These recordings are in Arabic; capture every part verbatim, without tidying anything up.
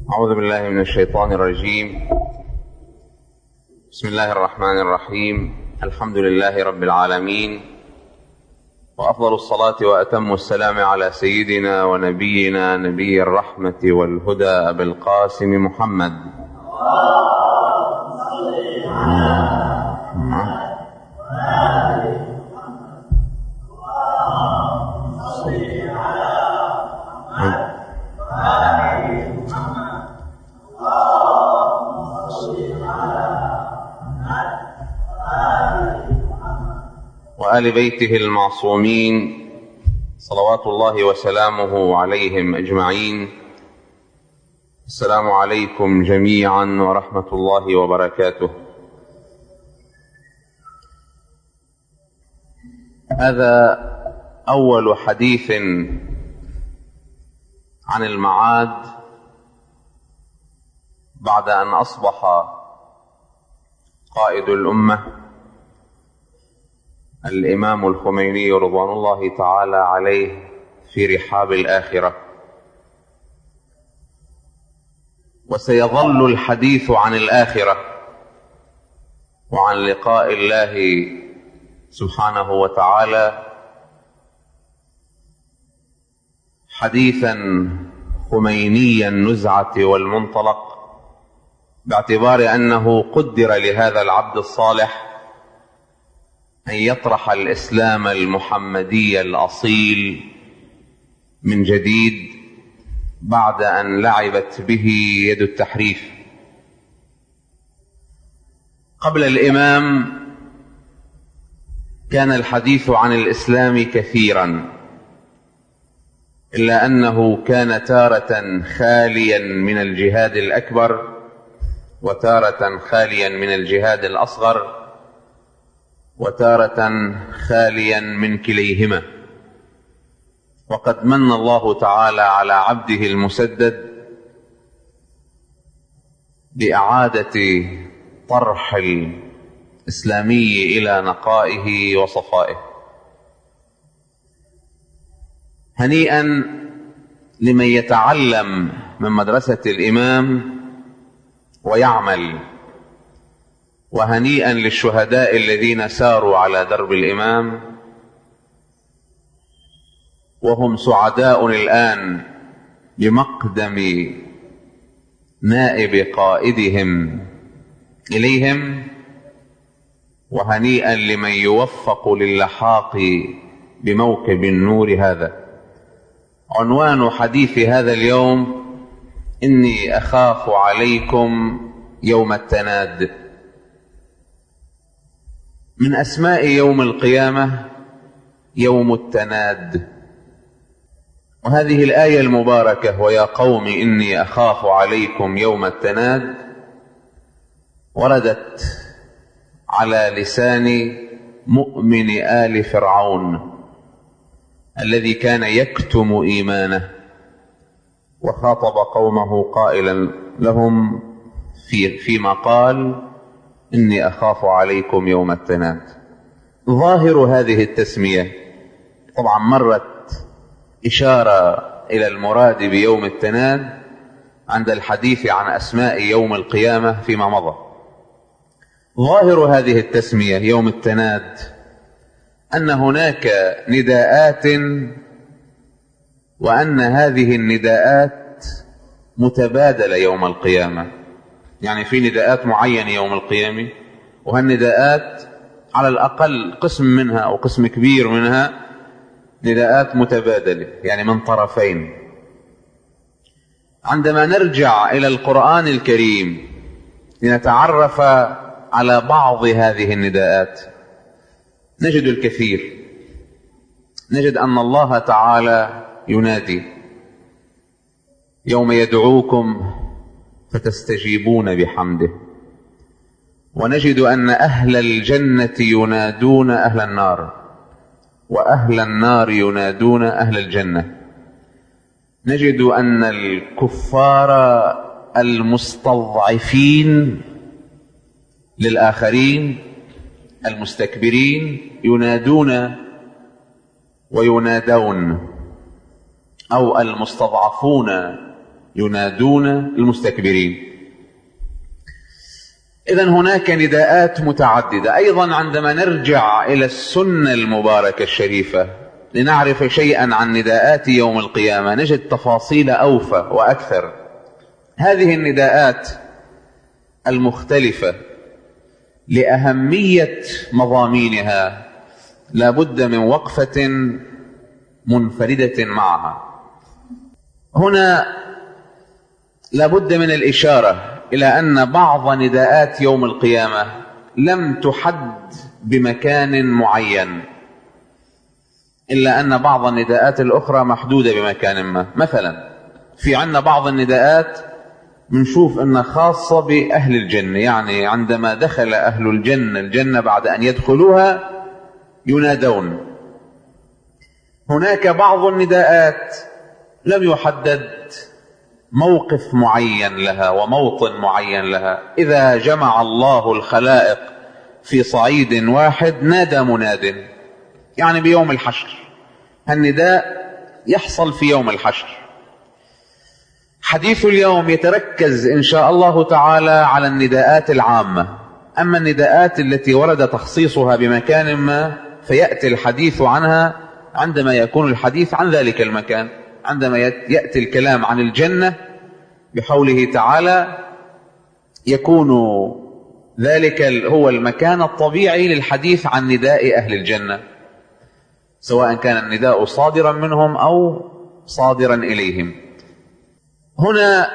أعوذ بالله من الشيطان الرجيم. بسم الله الرحمن الرحيم. الحمد لله رب العالمين، وأفضل الصلاة وأتم السلام على سيدنا ونبينا نبي الرحمة والهدى أبي القاسم محمد. وآل بيته المعصومين صلوات الله وسلامه عليهم أجمعين. السلام عليكم جميعا ورحمة الله وبركاته. هذا أول حديث عن المعاد بعد أن أصبح قائد الأمة الإمام الخميني رضوان الله تعالى عليه في رحاب الآخرة، وسيظل الحديث عن الآخرة وعن لقاء الله سبحانه وتعالى حديثا خمينيا النزعة والمنطلق، باعتبار أنه قدر لهذا العبد الصالح أن يطرح الإسلام المحمدي الأصيل من جديد بعد أن لعبت به يد التحريف. قبل الإمام كان الحديث عن الإسلام كثيرا، إلا أنه كان تارة خاليا من الجهاد الأكبر وتارة خاليا من الجهاد الأصغر وتارة خاليا من كليهما. وقد من الله تعالى على عبده المسدد بإعادة طرح الإسلامي إلى نقائه وصفائه. هنيئا لمن يتعلم من مدرسة الإمام ويعمل، وهنيئا للشهداء الذين ساروا على درب الإمام وهم سعداء الآن بمقدم نائب قائدهم إليهم، وهنيئا لمن يوفق للحاق بموكب النور هذا. عنوان حديث هذا اليوم: إني أخاف عليكم يوم التناد. من أسماء يوم القيامة يوم التناد، وهذه الآية المباركة ويا قوم إني أخاف عليكم يوم التناد وردت على لسان مؤمن آل فرعون الذي كان يكتم إيمانه، وخاطب قومه قائلا لهم في فيما قال: إني أخاف عليكم يوم التناد. ظاهر هذه التسمية طبعا مرت إشارة إلى المراد بيوم التناد عند الحديث عن أسماء يوم القيامة فيما مضى. ظاهر هذه التسمية يوم التناد أن هناك نداءات، وأن هذه النداءات متبادلة يوم القيامة. يعني في نداءات معينة يوم القيامة، وهالنداءات على الأقل قسم منها أو قسم كبير منها نداءات متبادلة، يعني من طرفين. عندما نرجع إلى القرآن الكريم لنتعرف على بعض هذه النداءات نجد الكثير. نجد أن الله تعالى ينادي: يوم يدعوكم فتستجيبون بحمده. ونجد أن أهل الجنة ينادون أهل النار، وأهل النار ينادون أهل الجنة. نجد أن الكفار المستضعفين للآخرين المستكبرين ينادون وينادون، أو المستضعفون ينادون المستكبرين. إذن هناك نداءات متعددة. أيضا عندما نرجع إلى السنة المباركة الشريفة لنعرف شيئا عن نداءات يوم القيامة نجد تفاصيل أوفى وأكثر. هذه النداءات المختلفة لأهمية مضامينها لا بد من وقفة منفردة معها. هنا لا بد من الإشارة إلى أن بعض نداءات يوم القيامة لم تحد بمكان معين، إلا أن بعض النداءات الأخرى محدودة بمكان ما. مثلا في عنا بعض النداءات بنشوف أنها خاصة بأهل الجنة، يعني عندما دخل أهل الجنة الجنة بعد أن يدخلوها ينادون. هناك بعض النداءات لم يحدد موقف معين لها وموطن معين لها. إذا جمع الله الخلائق في صعيد واحد نادى مناد، يعني بيوم الحشر. النداء يحصل في يوم الحشر. حديث اليوم يتركز إن شاء الله تعالى على النداءات العامة، أما النداءات التي ورد تخصيصها بمكان ما فيأتي الحديث عنها عندما يكون الحديث عن ذلك المكان. عندما يأتي الكلام عن الجنة بحوله تعالى يكون ذلك هو المكان الطبيعي للحديث عن نداء أهل الجنة، سواء كان النداء صادرا منهم أو صادرا إليهم. هنا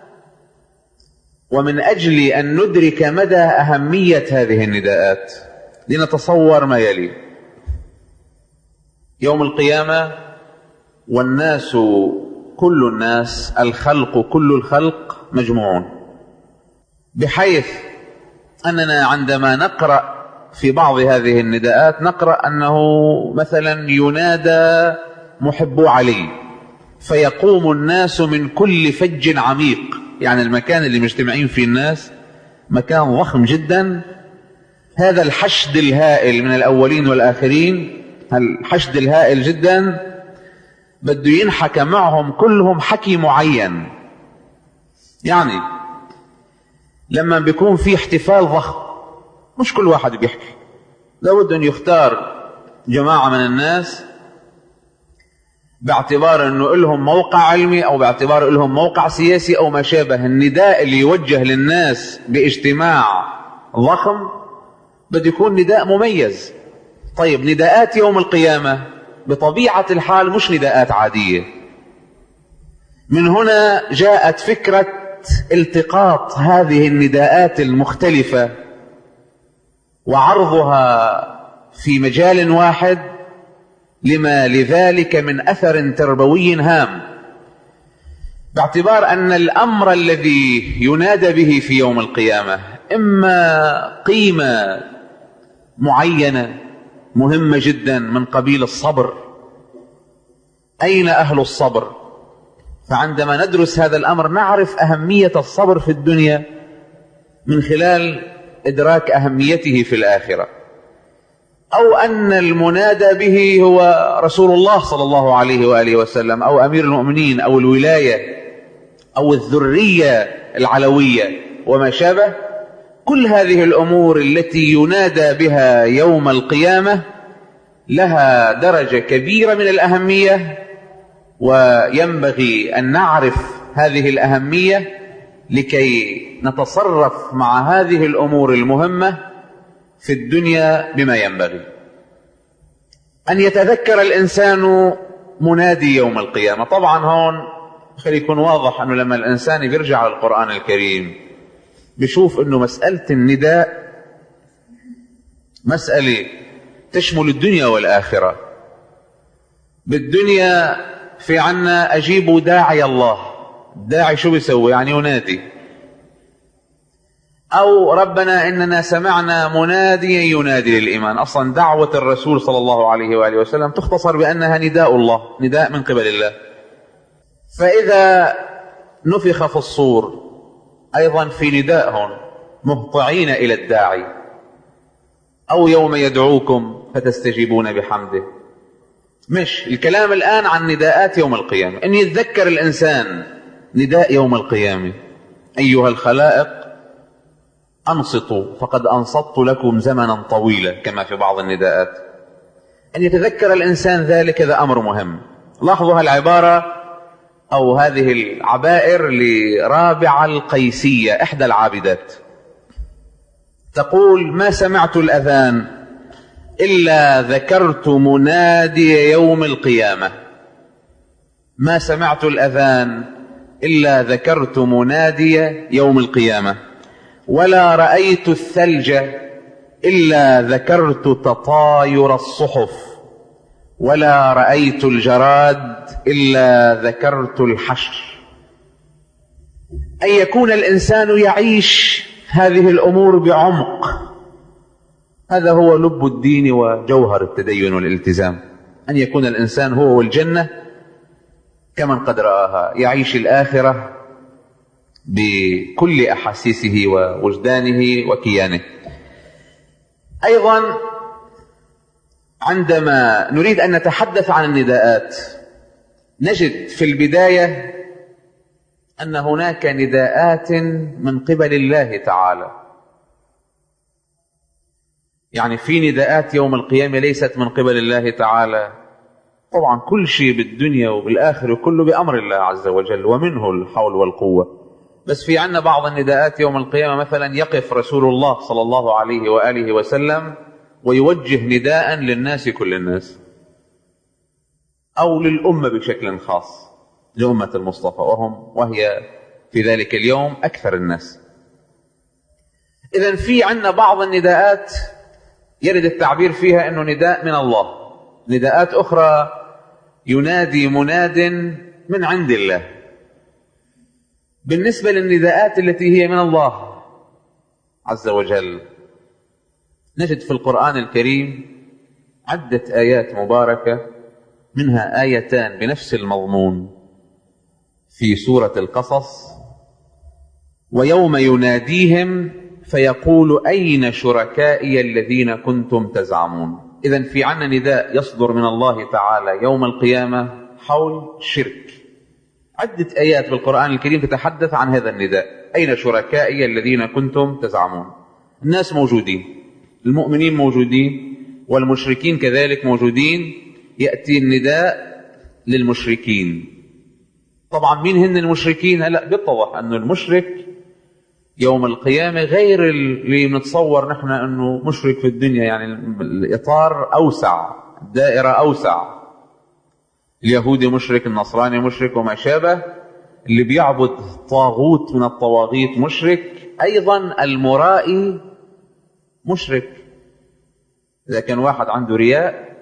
ومن أجل أن ندرك مدى أهمية هذه النداءات لنتصور ما يلي. يوم القيامة والناس كل الناس، الخلق كل الخلق مجموعون، بحيث أننا عندما نقرأ في بعض هذه النداءات نقرأ أنه مثلا ينادى محب علي فيقوم الناس من كل فج عميق، يعني المكان اللي مجتمعين فيه الناس مكان ضخم جدا. هذا الحشد الهائل من الأولين والآخرين، الحشد الهائل جدا بده ينحكى معهم كلهم حكي معين. يعني لما بيكون في احتفال ضخم مش كل واحد بيحكي، لابد أن يختار جماعة من الناس باعتبار أنه لهم موقع علمي أو باعتبار لهم موقع سياسي أو ما شابه. النداء اللي يوجه للناس باجتماع ضخم بده يكون نداء مميز. طيب نداءات يوم القيامة بطبيعة الحال مش نداءات عادية. من هنا جاءت فكرة التقاط هذه النداءات المختلفة وعرضها في مجال واحد لما لذلك من أثر تربوي هام، باعتبار أن الأمر الذي ينادى به في يوم القيامة إما قيمة معينة مهمة جدا من قبيل الصبر. أين أهل الصبر؟ فعندما ندرس هذا الأمر نعرف أهمية الصبر في الدنيا من خلال إدراك أهميته في الآخرة. أو أن المنادى به هو رسول الله صلى الله عليه وآله وسلم أو أمير المؤمنين أو الولاية أو الذرية العلوية وما شابه. كل هذه الأمور التي ينادى بها يوم القيامة لها درجة كبيرة من الأهمية، وينبغي أن نعرف هذه الأهمية لكي نتصرف مع هذه الأمور المهمة في الدنيا بما ينبغي. أن يتذكر الإنسان منادي يوم القيامة. طبعا هون خلي يكون واضح أنه لما الإنسان بيرجع للقرآن الكريم بيشوف أنه مسألة النداء مسألة تشمل الدنيا والآخرة. بالدنيا في عنا أجيبوا داعي الله. الداعي شو بيسوي؟ يعني ينادي. أو ربنا إننا سمعنا مناديا ينادي للإيمان. أصلا دعوة الرسول صلى الله عليه وآله وسلم تختصر بأنها نداء الله، نداء من قبل الله. فإذا نفخ في الصور أيضا في نداء هون مهطعين إلى الداعي، أو يوم يدعوكم فتستجيبون بحمده. مش الكلام الآن عن نداءات يوم القيامة، أن يتذكر الإنسان نداء يوم القيامة: أيها الخلائق أنصتوا فقد أنصت لكم زمنا طويلا، كما في بعض النداءات. أن يتذكر الإنسان ذلك هذا أمر مهم. لاحظوا هالعبارة أو هذه العبائر لرابعة القيسية إحدى العابدات، تقول: ما سمعت الأذان إلا ذكرت منادي يوم القيامة. ما سمعت الأذان إلا ذكرت منادي يوم القيامة، ولا رأيت الثلج إلا ذكرت تطاير الصحف، ولا رأيت الجراد إلا ذكرت الحشر. أن يكون الإنسان يعيش هذه الأمور بعمق، هذا هو لب الدين وجوهر التدين والالتزام. أن يكون الإنسان هو والجنة كمن قد رآها، يعيش الآخرة بكل أحاسيسه ووجدانه وكيانه. أيضا عندما نريد أن نتحدث عن النداءات نجد في البداية أن هناك نداءات من قبل الله تعالى. يعني في نداءات يوم القيامة ليست من قبل الله تعالى، طبعا كل شيء بالدنيا وبالآخرة كله بأمر الله عز وجل ومنه الحول والقوة، بس في عنا بعض النداءات يوم القيامة، مثلا يقف رسول الله صلى الله عليه وآله وسلم ويوجه نداء للناس كل الناس، أو للأمة بشكل خاص، لأمة المصطفى، وهم وهي في ذلك اليوم أكثر الناس. إذن في عنا بعض النداءات يرد التعبير فيها أنه نداء من الله، نداءات أخرى ينادي مناد من عند الله. بالنسبة للنداءات التي هي من الله عز وجل نجد في القرآن الكريم عدة آيات مباركة، منها آيتان بنفس المضمون في سورة القصص: ويوم يناديهم فيقول أين شركائي الذين كنتم تزعمون. إذن في عنا نداء يصدر من الله تعالى يوم القيامة حول الشرك. عدة آيات بالقرآن الكريم تتحدث عن هذا النداء: أين شركائي الذين كنتم تزعمون. الناس موجودين، المؤمنين موجودين، والمشركين كذلك موجودين. يأتي النداء للمشركين. طبعا مين هن المشركين؟ هلأ بيتضح أن المشرك يوم القيامة غير اللي نتصور نحن أنه مشرك في الدنيا، يعني الإطار أوسع، الدائرة أوسع. اليهودي مشرك، النصراني مشرك وما شابه، اللي بيعبد طاغوت من الطواغيت مشرك، أيضا المرائي مشرك. إذا كان واحد عنده رياء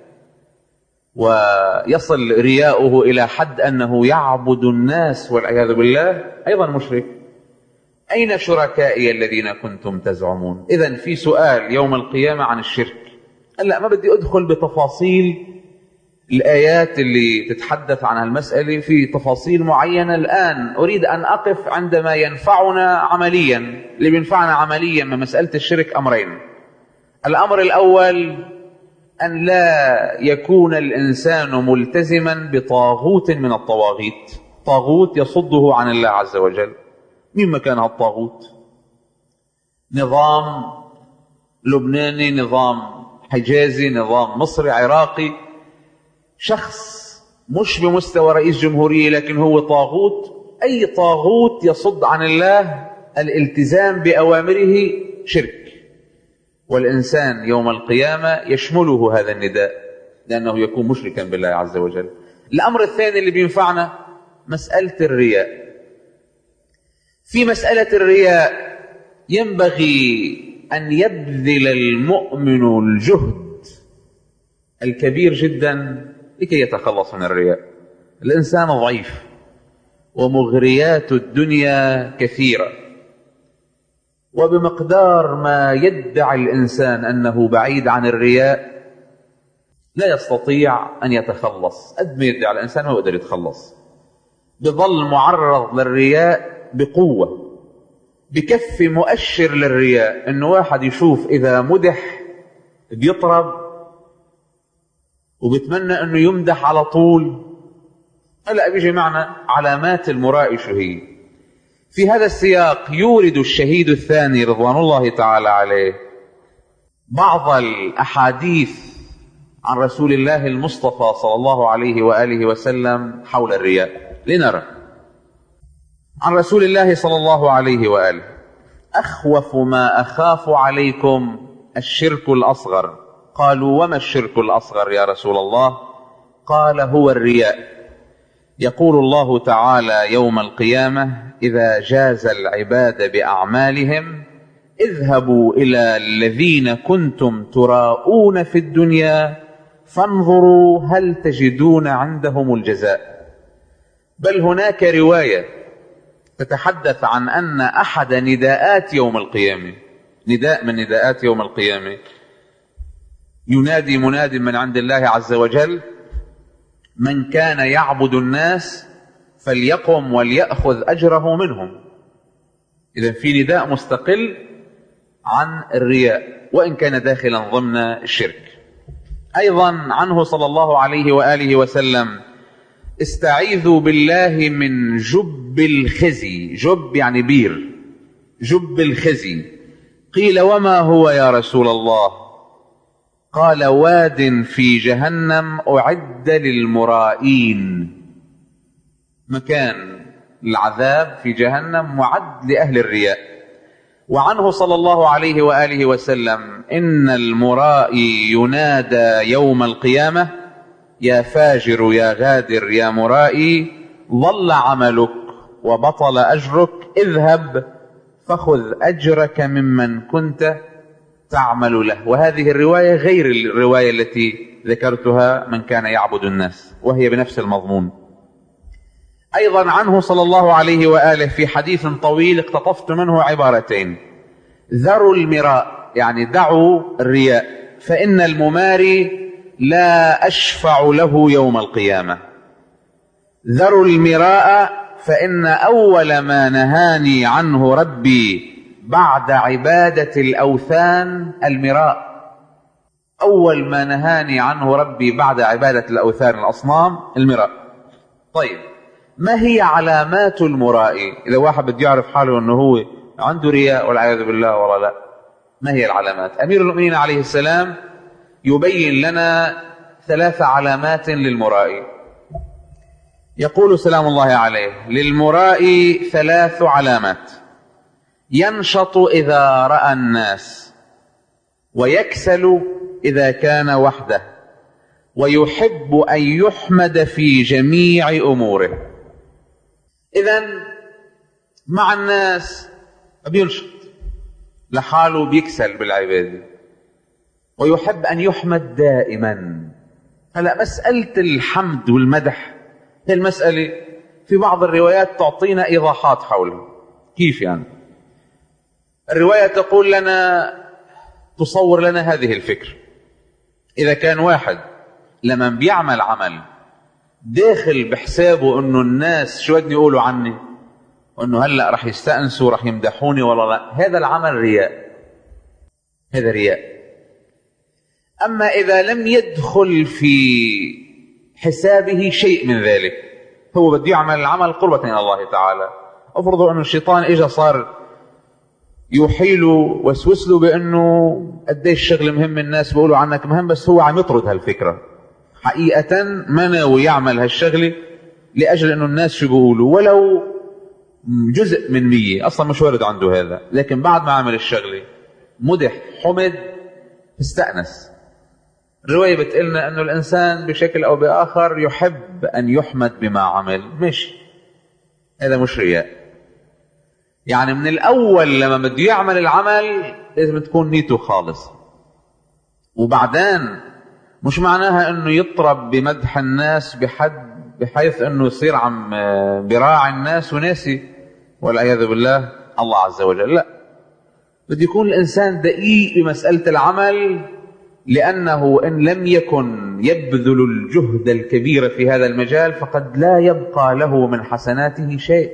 ويصل رياؤه إلى حد أنه يعبد الناس والعياذ بالله، أيضا مشرك. أين شركائي الذين كنتم تزعمون؟ إذن في سؤال يوم القيامة عن الشرك. هلا ما بدي أدخل بتفاصيل الآيات اللي تتحدث عن المسألة في تفاصيل معينة الآن، أريد أن أقف عندما ينفعنا عمليا. اللي بينفعنا عمليا من مسألة الشرك أمرين: الأمر الأول أن لا يكون الإنسان ملتزما بطاغوت من الطواغيت، طاغوت يصده عن الله عز وجل. مين مكان هالطاغوت؟ نظام لبناني، نظام حجازي، نظام مصري، عراقي، شخص مش بمستوى رئيس جمهورية لكن هو طاغوت. أي طاغوت يصد عن الله الالتزام بأوامره شرك، والإنسان يوم القيامة يشمله هذا النداء لأنه يكون مشركا بالله عز وجل. الأمر الثاني اللي بينفعنا مسألة الرياء. في مسألة الرياء ينبغي أن يبذل المؤمن الجهد الكبير جدا لكي يتخلص من الرياء. الإنسان ضعيف ومغريات الدنيا كثيرة، وبمقدار ما يدعي الإنسان أنه بعيد عن الرياء لا يستطيع أن يتخلص. قد ما يدعي الإنسان ما يقدر يتخلص، بظل معرض للرياء بقوة. بكفي مؤشر للرياء أنه واحد يشوف إذا مدح بيطرب وبتمنى أنه يمدح على طول، هلا بيجي معنا علامات المرائي شو هي. في هذا السياق يورد الشهيد الثاني رضوان الله تعالى عليه بعض الأحاديث عن رسول الله المصطفى صلى الله عليه وآله وسلم حول الرياء. لنرى عن رسول الله صلى الله عليه وآله: أخوف ما أخاف عليكم الشرك الأصغر. قالوا: وما الشرك الأصغر يا رسول الله؟ قال: هو الرياء. يقول الله تعالى يوم القيامة: إذا جاز العباد بأعمالهم اذهبوا إلى الذين كنتم تراءون في الدنيا فانظروا هل تجدون عندهم الجزاء. بل هناك رواية تتحدث عن أن أحد نداءات يوم القيامة، نداء من نداءات يوم القيامة، ينادي مناد من عند الله عز وجل: من كان يعبد الناس فليقم وليأخذ أجره منهم. إذن في نداء مستقل عن الرياء وإن كان داخلا ضمن الشرك. أيضا عنه صلى الله عليه وآله وسلم: استعيذوا بالله من جب الخزي. جب يعني بير، جب الخزي. قيل: وما هو يا رسول الله؟ قال: واد في جهنم أعد للمرائين. مكان العذاب في جهنم معد لأهل الرياء. وعنه صلى الله عليه وآله وسلم: إن المرائي ينادى يوم القيامة: يا فاجر يا غادر يا مرائي، ضل عملك وبطل أجرك، اذهب فخذ أجرك ممن كنت تعمل له. وهذه الرواية غير الرواية التي ذكرتها من كان يعبد الناس، وهي بنفس المضمون. أيضا عنه صلى الله عليه وآله في حديث طويل اقتطفت منه عبارتين: ذروا المراء، يعني دعوا الرياء، فإن المماري لا أشفع له يوم القيامة. ذروا المراء فإن أول ما نهاني عنه ربي بعد عبادة الأوثان المراء. أول ما نهاني عنه ربي بعد عبادة الأوثان الأصنام المراء. طيب، ما هي علامات المرائي؟ إذا واحد بده يعرف حاله أنه هو عنده رياء والعياذ بالله ولا لا، ما هي العلامات؟ أمير المؤمنين عليه السلام يبين لنا ثلاث علامات للمرائي. يقول سلام الله عليه: للمرائي ثلاث علامات: ينشط إذا رأى الناس، ويكسل إذا كان وحده، ويحب أن يحمد في جميع أموره. إذن مع الناس بينشط، لحاله بيكسل بالعبادة، ويحب أن يحمد دائما. هلأ مسألة الحمد والمدح هي المسألة في بعض الروايات تعطينا إيضاحات حولها. كيف يعني؟ الرواية تقول لنا، تصور لنا هذه الفكرة: إذا كان واحد لما بيعمل عمل داخل بحسابه أنه الناس شو بدهم يقولوا عني، وأنه هلأ رح يستأنسوا رح يمدحوني ولا لا، هذا العمل رياء، هذا رياء. أما إذا لم يدخل في حسابه شيء من ذلك، هو بده يعمل العمل قربة إلى الله تعالى. أفرضوا أنه الشيطان إجا صار يوحيله وسوس له بأنه قديش شغل مهم، الناس بيقولوا عنك مهم، بس هو عم يطرد هالفكرة حقيقة، ما ناوي يعمل هالشغلة لأجل أنه الناس شو بيقولوا، ولو جزء من مية أصلا مش وارد عنده هذا، لكن بعد ما عمل الشغلة مدح حمد استأنس. الرواية بتقلنا أنه الإنسان بشكل أو بآخر يحب أن يحمد بما عمل، مش هذا مش رياء. يعني من الأول لما بده يعمل العمل لازم تكون نيته خالص، وبعدين مش معناها أنه يطرب بمدح الناس بحد بحيث أنه يصير عم براعي الناس وناسي والعياذ بالله الله عز وجل. لا، بده يكون الإنسان دقيق بمسألة العمل، لأنه إن لم يكن يبذل الجهد الكبير في هذا المجال فقد لا يبقى له من حسناته شيء.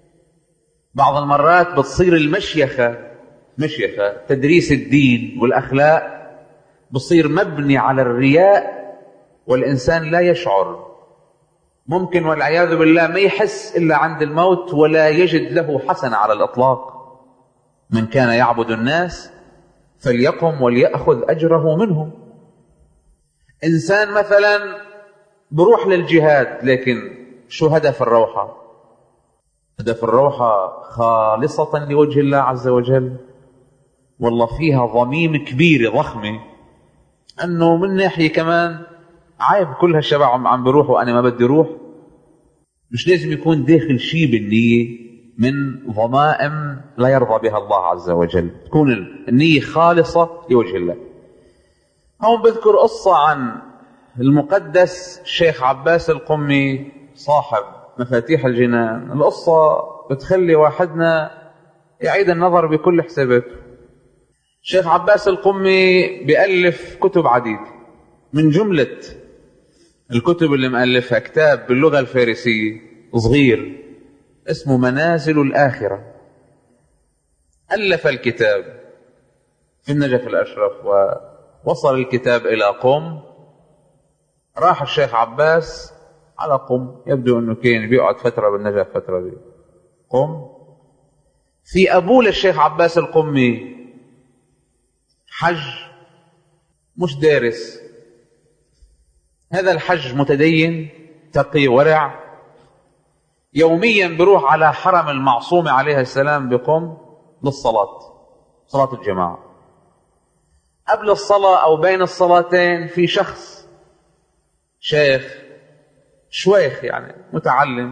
بعض المرات بتصير المشيخة مشيخة تدريس الدين والأخلاق بصير مبني على الرياء، والإنسان لا يشعر، ممكن والعياذ بالله ما يحس إلا عند الموت ولا يجد له حسنة على الإطلاق. من كان يعبد الناس فليقم وليأخذ أجره منهم. إنسان مثلا بروح للجهاد، لكن شو هدف الروحة؟ هدف الروحة خالصة لوجه الله عز وجل، والله فيها ضميم كبيرة ضخمة، أنه من ناحية كمان عيب كل هالشباب عم عم بيروح وأنا ما بدي روح. مش لازم يكون داخل شيء بالنية من ضمائم لا يرضى بها الله عز وجل، تكون النية خالصة لوجه الله. هون بذكر قصة عن المقدس الشيخ عباس القمي صاحب مفاتيح الجنان. القصة بتخلي واحدنا يعيد النظر بكل حساباته. الشيخ عباس القمي بيألف كتب عديدة، من جملة الكتب اللي مؤلفها كتاب باللغة الفارسية صغير اسمه منازل الآخرة. ألف الكتاب في النجف الأشرف، ووصل الكتاب إلى قم. راح الشيخ عباس على قم، يبدو أنه كان بيقعد فترة بالنجف فترة بقم. في أبوه للشيخ عباس القمي حج مش دارس، هذا الحج متدين تقي ورع، يوميا بروح على حرم المعصومة عليه السلام بقم للصلاة، صلاة الجماعة. قبل الصلاة أو بين الصلاتين في شخص شيخ شويخ يعني متعلم،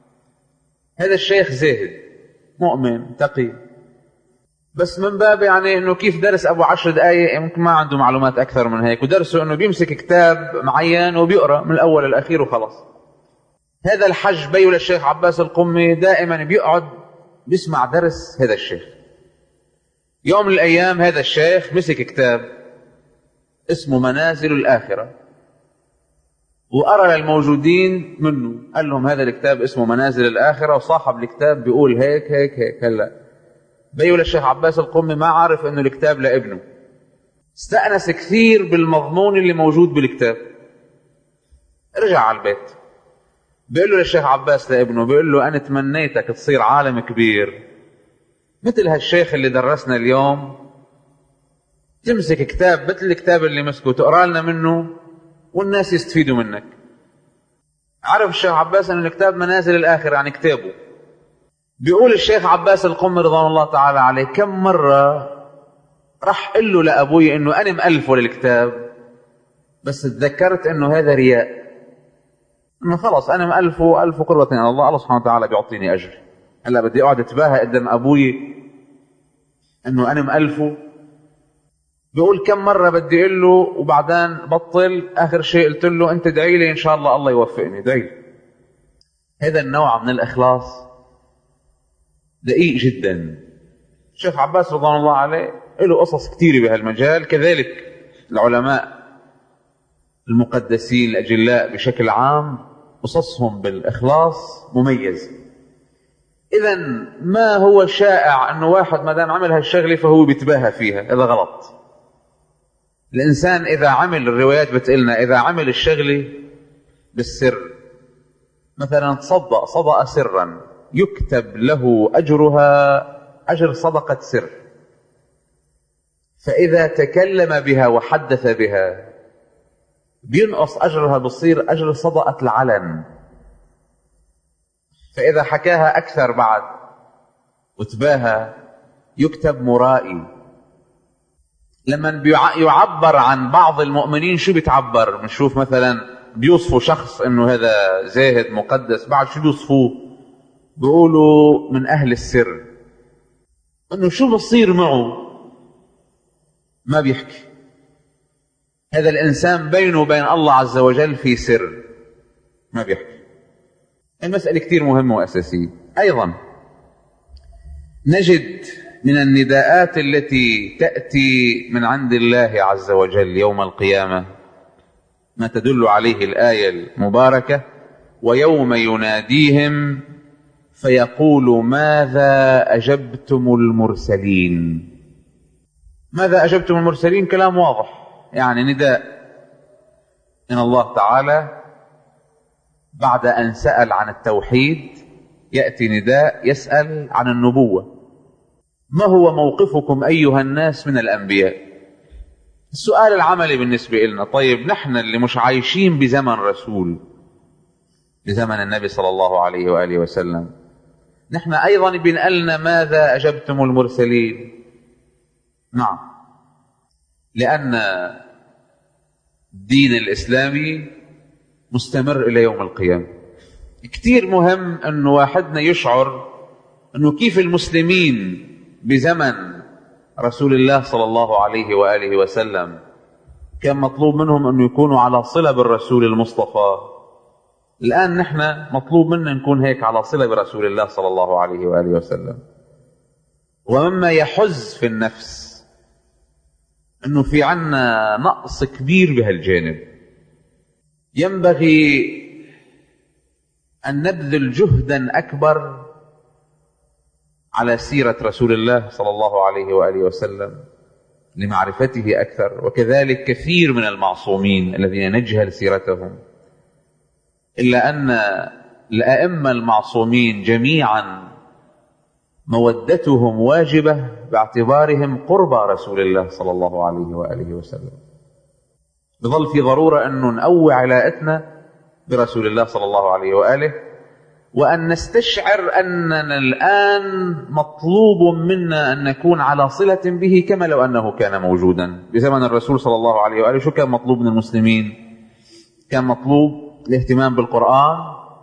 هذا الشيخ زاهد مؤمن تقي، بس من باب يعني انه كيف درس ابو عشر دقائق يمكن ما عنده معلومات اكثر من هيك، ودرسه انه بيمسك كتاب معين وبيقرا من الاول للاخير وخلاص. هذا الحج بيو للشيخ عباس القمي دائما بيقعد بيسمع درس هذا الشيخ. يوم من الايام هذا الشيخ مسك كتاب اسمه منازل الاخره، وقرأ للموجودين منه، قال لهم هذا الكتاب اسمه منازل الاخره، وصاحب الكتاب بيقول هيك هيك هيك. هلا بيو للشيخ عباس القمي ما عارف انه الكتاب لابنه، استأنس كثير بالمضمون اللي موجود بالكتاب. رجع على البيت بيقول له للشيخ عباس لابنه، بيقول له انا تمنيتك تصير عالم كبير مثل هالشيخ اللي درسنا اليوم، تمسك كتاب مثل الكتاب اللي مسكه تقرا لنا منه والناس يستفيدوا منك. عرف الشيخ عباس ان الكتاب منازل الاخره يعني كتابه. بيقول الشيخ عباس القمي رضوان الله تعالى عليه كم مرة راح قل له لأبوي إنه أنا مألفه للكتاب، بس تذكرت إنه هذا رياء، إنه خلص أنا مألفه ألفه قربة على الله، الله سبحانه وتعالى بيعطيني أجر. هلا بدي أقعد أتباهى قدام أبوي إنه أنا مألفه. بيقول كم مرة بدي أقول له وبعدين بطل، آخر شيء قلت له أنت ادعي لي إن شاء الله الله يوفقني، ادعي لي. هذا النوع من الإخلاص دقيق جدا. الشيخ عباس رضوان الله عليه له قصص كثيرة بهالمجال، كذلك العلماء المقدسين الأجلاء بشكل عام قصصهم بالإخلاص مميز. إذا ما هو شائع أنه واحد ما دام عمل هالشغلة فهو بيتباهى فيها، هذا غلط. الإنسان إذا عمل، الروايات بتقلنا إذا عمل الشغلة بالسر، مثلا تصدق صدقة سرا يكتب له أجرها أجر صدقة سر، فإذا تكلم بها وحدث بها بينقص أجرها، بصير أجر صدقة العلن. فإذا حكاها أكثر بعد وتباهى يكتب مرائي. لما يعبر عن بعض المؤمنين شو بيتعبر؟ بنشوف مثلا بيوصفوا شخص انه هذا زاهد مقدس، بعد شو بيوصفوه؟ بيقولوا من أهل السر. انه شو بصير معه؟ ما بيحكي. هذا الإنسان بينه وبين الله عز وجل في سر، ما بيحكي. المسألة كتير مهمة وأساسية. أيضا نجد من النداءات التي تأتي من عند الله عز وجل يوم القيامة ما تدل عليه الآية المباركة: ويوم يناديهم فيقول ماذا أجبتم المرسلين. ماذا أجبتم المرسلين؟ كلام واضح، يعني نداء من الله تعالى بعد أن سأل عن التوحيد يأتي نداء يسأل عن النبوة. ما هو موقفكم أيها الناس من الأنبياء؟ السؤال العملي بالنسبة لنا، طيب نحن اللي مش عايشين بزمن رسول، بزمن النبي صلى الله عليه وآله وسلم، نحن أيضا بنقلنا ماذا أجبتم المرسلين؟ نعم، لأن الدين الإسلامي مستمر إلى يوم القيامة. كتير مهم أن واحدنا يشعر أنه كيف المسلمين بزمن رسول الله صلى الله عليه وآله وسلم كان مطلوب منهم أن يكونوا على صلة بالرسول المصطفى، الآن نحن مطلوب منا نكون هيك على صلة برسول الله صلى الله عليه وآله وسلم. ومما يحز في النفس أنه في عنا نقص كبير بهالجانب. ينبغي أن نبذل جهدا أكبر على سيرة رسول الله صلى الله عليه وآله وسلم لمعرفته أكثر، وكذلك كثير من المعصومين الذين نجهل سيرتهم، إلا أن الأئمة المعصومين جميعا مودتهم واجبة باعتبارهم قرب رسول الله صلى الله عليه وآله وسلم. بظل في ضرورة أن نقوي علاقتنا برسول الله صلى الله عليه وآله، وأن نستشعر أننا الآن مطلوب منا أن نكون على صلة به كما لو أنه كان موجودا بزمن الرسول صلى الله عليه وآله. شو كان مطلوب من المسلمين؟ كان مطلوب الاهتمام بالقرآن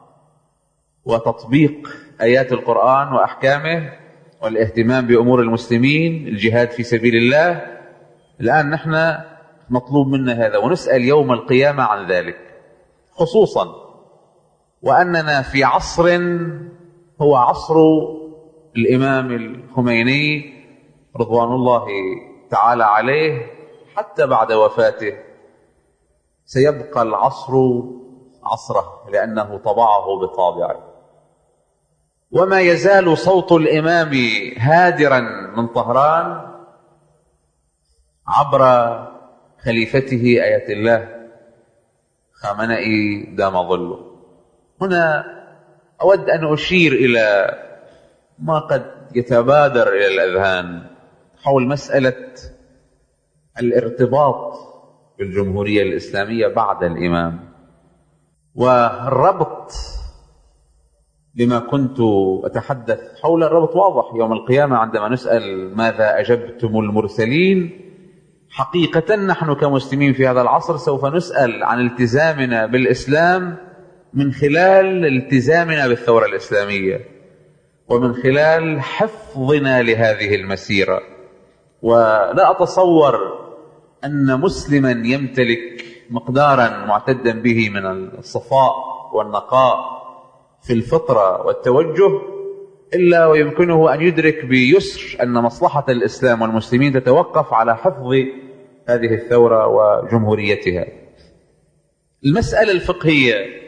وتطبيق آيات القرآن وأحكامه، والاهتمام بأمور المسلمين، الجهاد في سبيل الله. الآن نحن مطلوب منا هذا، ونسأل يوم القيامة عن ذلك، خصوصا وأننا في عصر هو عصر الإمام الخميني رضوان الله تعالى عليه. حتى بعد وفاته سيبقى العصر عصره لأنه طبعه بطابعه، وما يزال صوت الإمام هادرا من طهران عبر خليفته آية الله خامنئي دام ظله. هنا أود أن أشير إلى ما قد يتبادر إلى الأذهان حول مسألة الارتباط بالجمهورية الإسلامية بعد الإمام، والربط بما كنت أتحدث حول. الربط واضح يوم القيامة عندما نسأل ماذا أجبتم المرسلين. حقيقة نحن كمسلمين في هذا العصر سوف نسأل عن التزامنا بالإسلام من خلال التزامنا بالثورة الإسلامية، ومن خلال حفظنا لهذه المسيرة. ولا أتصور أن مسلما يمتلك مقدارا معتدا به من الصفاء والنقاء في الفطرة والتوجه إلا ويمكنه أن يدرك بيسر أن مصلحة الإسلام والمسلمين تتوقف على حفظ هذه الثورة وجمهوريتها. المسألة الفقهية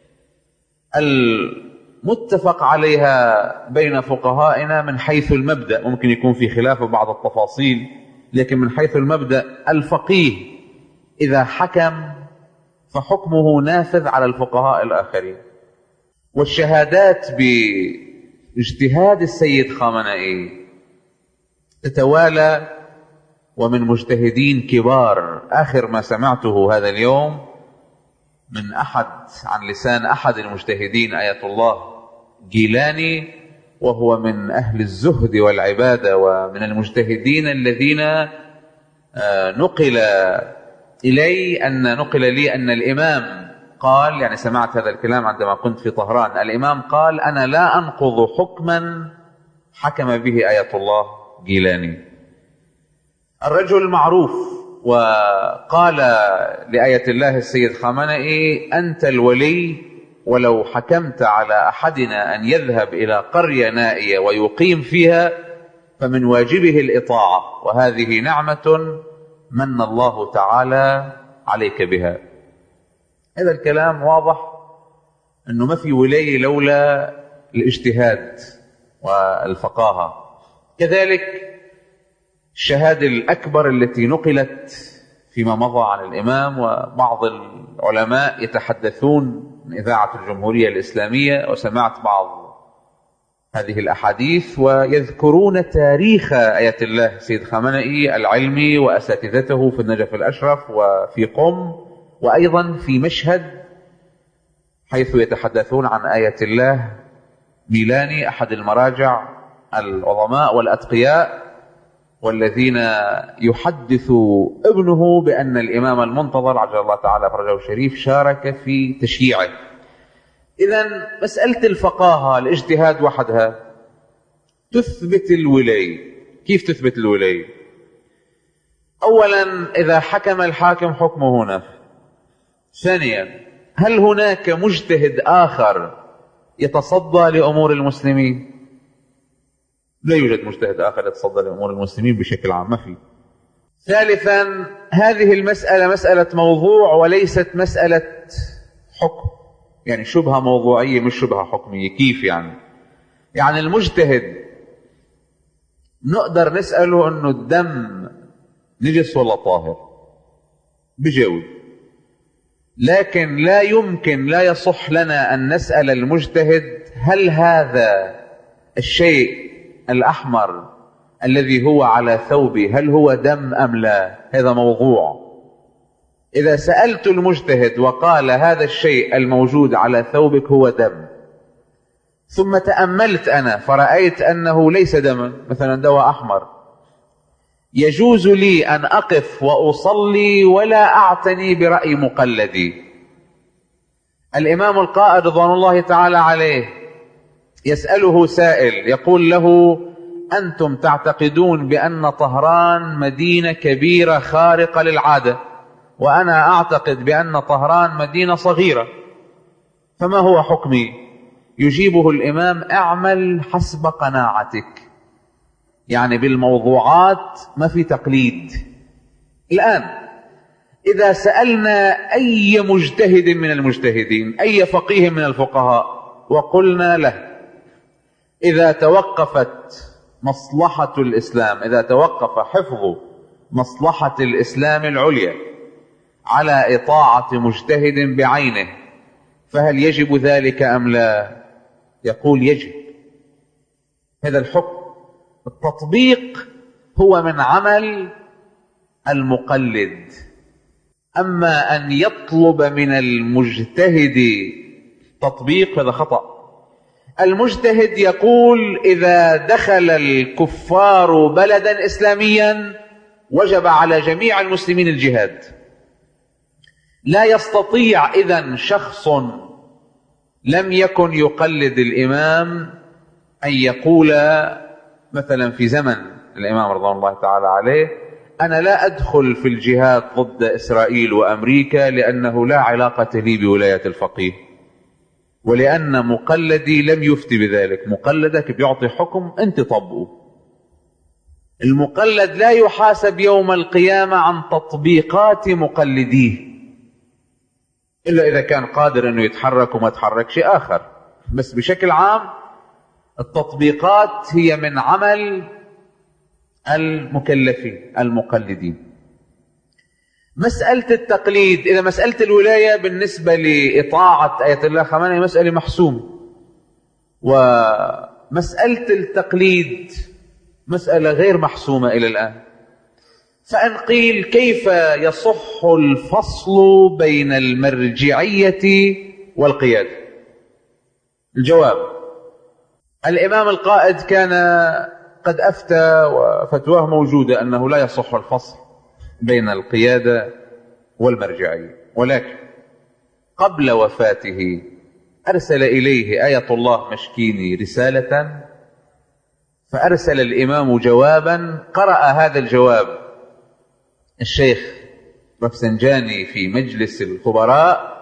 المتفق عليها بين فقهائنا من حيث المبدأ، ممكن يكون في خلاف بعض التفاصيل، لكن من حيث المبدأ الفقيه إذا حكم فحكمه نافذ على الفقهاء الآخرين. والشهادات باجتهاد السيد خامنئي تتوالى، ومن مجتهدين كبار. آخر ما سمعته هذا اليوم من أحد عن لسان أحد المجتهدين آية الله جيلاني، وهو من أهل الزهد والعبادة ومن المجتهدين الذين نقل إلي أن نقل لي أن الإمام قال، يعني سمعت هذا الكلام عندما كنت في طهران، الإمام قال أنا لا أنقض حكما حكم به آية الله جيلاني. الرجل معروف، وقال لآية الله السيد خامنئي أنت الولي، ولو حكمت على أحدنا أن يذهب إلى قرية نائية ويقيم فيها فمن واجبه الإطاعة، وهذه نعمة من الله تعالى عليك بها. هذا الكلام واضح أنه ما في ولاية لولا الاجتهاد والفقاهة. كذلك الشهادة الأكبر التي نقلت فيما مضى عن الإمام، وبعض العلماء يتحدثون من إذاعة الجمهورية الإسلامية، وسمعت بعض هذه الأحاديث ويذكرون تاريخ آية الله سيد خامنئي العلمي وأساتذته في النجف الأشرف وفي قم، وأيضا في مشهد، حيث يتحدثون عن آية الله ميلاني أحد المراجع العظماء والأتقياء، والذين يحدث ابنه بأن الإمام المنتظر عجل الله تعالى فرجه الشريف شارك في تشييعه. إذن مسألة الفقاهة الاجتهاد وحدها تثبت الولاية. كيف تثبت الولاية؟ أولا، إذا حكم الحاكم حكمه نافذ. ثانيا، هل هناك مجتهد آخر يتصدى لأمور المسلمين؟ لا يوجد مجتهد آخر يتصدى لأمور المسلمين بشكل عام، ما في. ثالثا، هذه المسألة مسألة موضوع وليست مسألة حكم، يعني شبهة موضوعية مش شبهة حكمية. كيف يعني؟ يعني المجتهد نقدر نسأله أنه الدم نجس ولا طاهر، بجاوب. لكن لا يمكن، لا يصح لنا أن نسأل المجتهد هل هذا الشيء الأحمر الذي هو على ثوبي هل هو دم أم لا؟ هذا موضوع. إذا سألت المجتهد وقال هذا الشيء الموجود على ثوبك هو دم، ثم تأملت أنا فرأيت أنه ليس دما، مثلا دواء أحمر، يجوز لي أن أقف وأصلي ولا أعتني برأي مقلدي. الإمام القائد رضوان الله تعالى عليه يسأله سائل يقول له: أنتم تعتقدون بأن طهران مدينة كبيرة خارقة للعادة، وأنا أعتقد بأن طهران مدينة صغيرة، فما هو حكمي؟ يجيبه الإمام: اعمل حسب قناعتك. يعني بالموضوعات ما في تقليد. الآن إذا سألنا أي مجتهد من المجتهدين، أي فقيه من الفقهاء، وقلنا له: إذا توقفت مصلحة الإسلام، إذا توقف حفظ مصلحة الإسلام العليا على إطاعة مجتهد بعينه، فهل يجب ذلك أم لا؟ يقول يجب. هذا الحكم. التطبيق هو من عمل المقلد. أما أن يطلب من المجتهد تطبيق هذا خطأ. المجتهد يقول: إذا دخل الكفار بلدا إسلاميا وجب على جميع المسلمين الجهاد. لا يستطيع إذن شخص لم يكن يقلد الإمام أن يقول مثلا في زمن الإمام رضوان الله تعالى عليه: أنا لا أدخل في الجهاد ضد إسرائيل وأمريكا لأنه لا علاقة لي بولاية الفقيه، ولأن مقلدي لم يفتي بذلك. مقلدك بيعطي حكم أنت طبقه. المقلد لا يحاسب يوم القيامة عن تطبيقات مقلديه، إلا إذا كان قادر أنه يتحرك وما يتحرك شيء آخر. بس بشكل عام التطبيقات هي من عمل المكلفين المقلدين. مسألة التقليد، إذا مسألة الولاية بالنسبة لإطاعة آية الله خامنئي مسألة محسومة، ومسألة التقليد مسألة غير محسومة إلى الآن. فإن قيل: كيف يصح الفصل بين المرجعية والقيادة؟ الجواب: الإمام القائد كان قد أفتى وفتواه موجودة أنه لا يصح الفصل بين القيادة والمرجعية، ولكن قبل وفاته أرسل إليه آية الله مشكيني رسالة، فأرسل الإمام جوابا. قرأ هذا الجواب الشيخ رفسنجاني في مجلس الخبراء،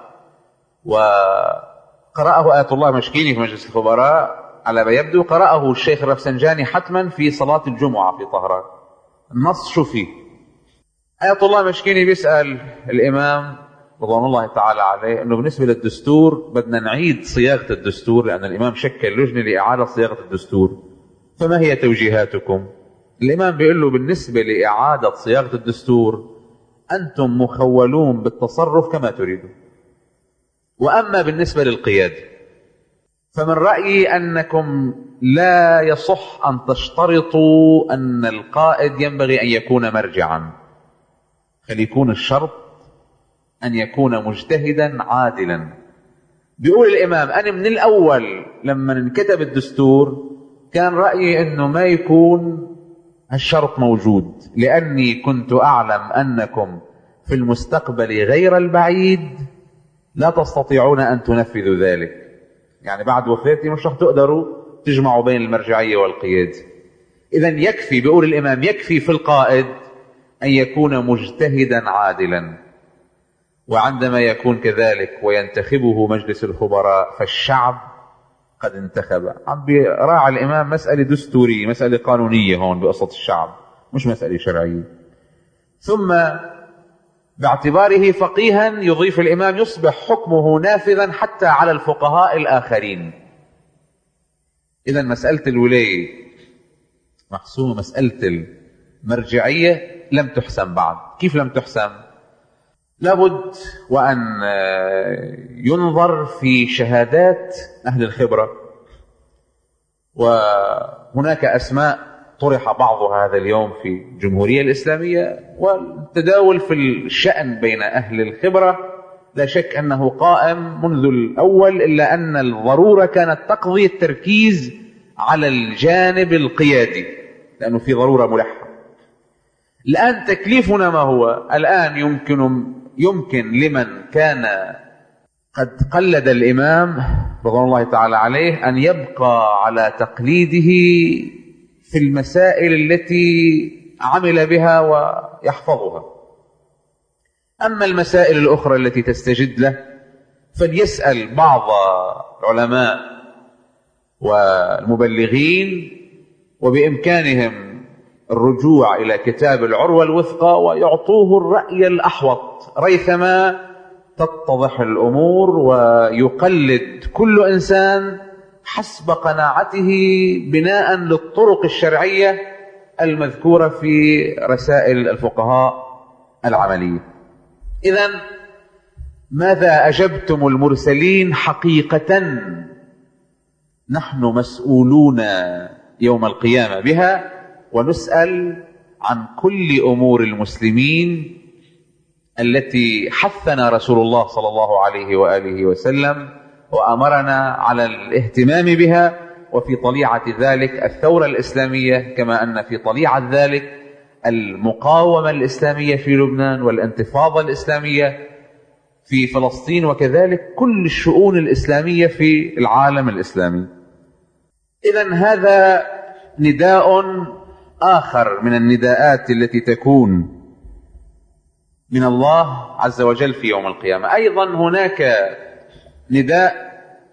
وقرأه آية الله مشكيني في مجلس الخبراء على ما يبدو. قرأه الشيخ رفسنجاني حتما في صلاة الجمعة في طهران. النص شو فيه؟ آية الله مشكيني بيسأل الإمام رضوان الله تعالى عليه أنه بالنسبة للدستور بدنا نعيد صياغة الدستور، لأن الإمام شكل لجنة لإعادة صياغة الدستور، فما هي توجيهاتكم؟ الإمام بيقول له: بالنسبة لإعادة صياغة الدستور أنتم مخولون بالتصرف كما تريدون. وأما بالنسبة للقيادة فمن رأيي أنكم لا يصح أن تشترطوا أن القائد ينبغي أن يكون مرجعا، فليكون الشرط أن يكون مجتهدا عادلا. بيقول الإمام أنا من الأول لما انكتب الدستور كان رأيي أنه ما يكون هالشرط موجود، لأني كنت أعلم أنكم في المستقبل غير البعيد لا تستطيعون أن تنفذوا ذلك، يعني بعد وفاتي مش رح تقدروا تجمعوا بين المرجعية والقيادة. إذن يكفي، بيقول الإمام يكفي في القائد أن يكون مجتهدا عادلا، وعندما يكون كذلك وينتخبه مجلس الخبراء فالشعب قد انتخب. عم بيراعي الإمام مسألة دستورية، مسألة قانونية هون بقصة الشعب، مش مسألة شرعية. ثم باعتباره فقيها يضيف الإمام يصبح حكمه نافذا حتى على الفقهاء الآخرين. إذا مسألة الولاية محسومة، مسألة المرجعية لم تحسم بعد. كيف لم تحسم؟ لابد وأن ينظر في شهادات أهل الخبرة، وهناك أسماء طرح بعضها هذا اليوم في الجمهورية الإسلامية، والتداول في الشأن بين أهل الخبرة لا شك أنه قائم منذ الأول، إلا أن الضرورة كانت تقضي التركيز على الجانب القيادي لأنه في ضرورة ملحة. الآن تكليفنا ما هو؟ الآن يمكن يمكن لمن كان قد قلد الإمام رضوان الله تعالى عليه أن يبقى على تقليده في المسائل التي عمل بها ويحفظها. أما المسائل الأخرى التي تستجد له فليسأل بعض العلماء والمبلغين، وبإمكانهم الرجوع إلى كتاب العروة الوثقى ويعطوه الرأي الأحوط ريثما تتضح الأمور، ويقلد كل إنسان حسب قناعته بناء للطرق الشرعية المذكورة في رسائل الفقهاء العملية. إذن ماذا أجبتم المرسلين؟ حقيقة نحن مسؤولون يوم القيامة بها، ونسأل عن كل أمور المسلمين التي حثنا رسول الله صلى الله عليه وآله وسلم وأمرنا على الاهتمام بها. وفي طليعة ذلك الثورة الإسلامية، كما أن في طليعة ذلك المقاومة الإسلامية في لبنان والانتفاضة الإسلامية في فلسطين، وكذلك كل الشؤون الإسلامية في العالم الإسلامي. إذن هذا نداء آخر من النداءات التي تكون من الله عز وجل في يوم القيامة. أيضا هناك نداء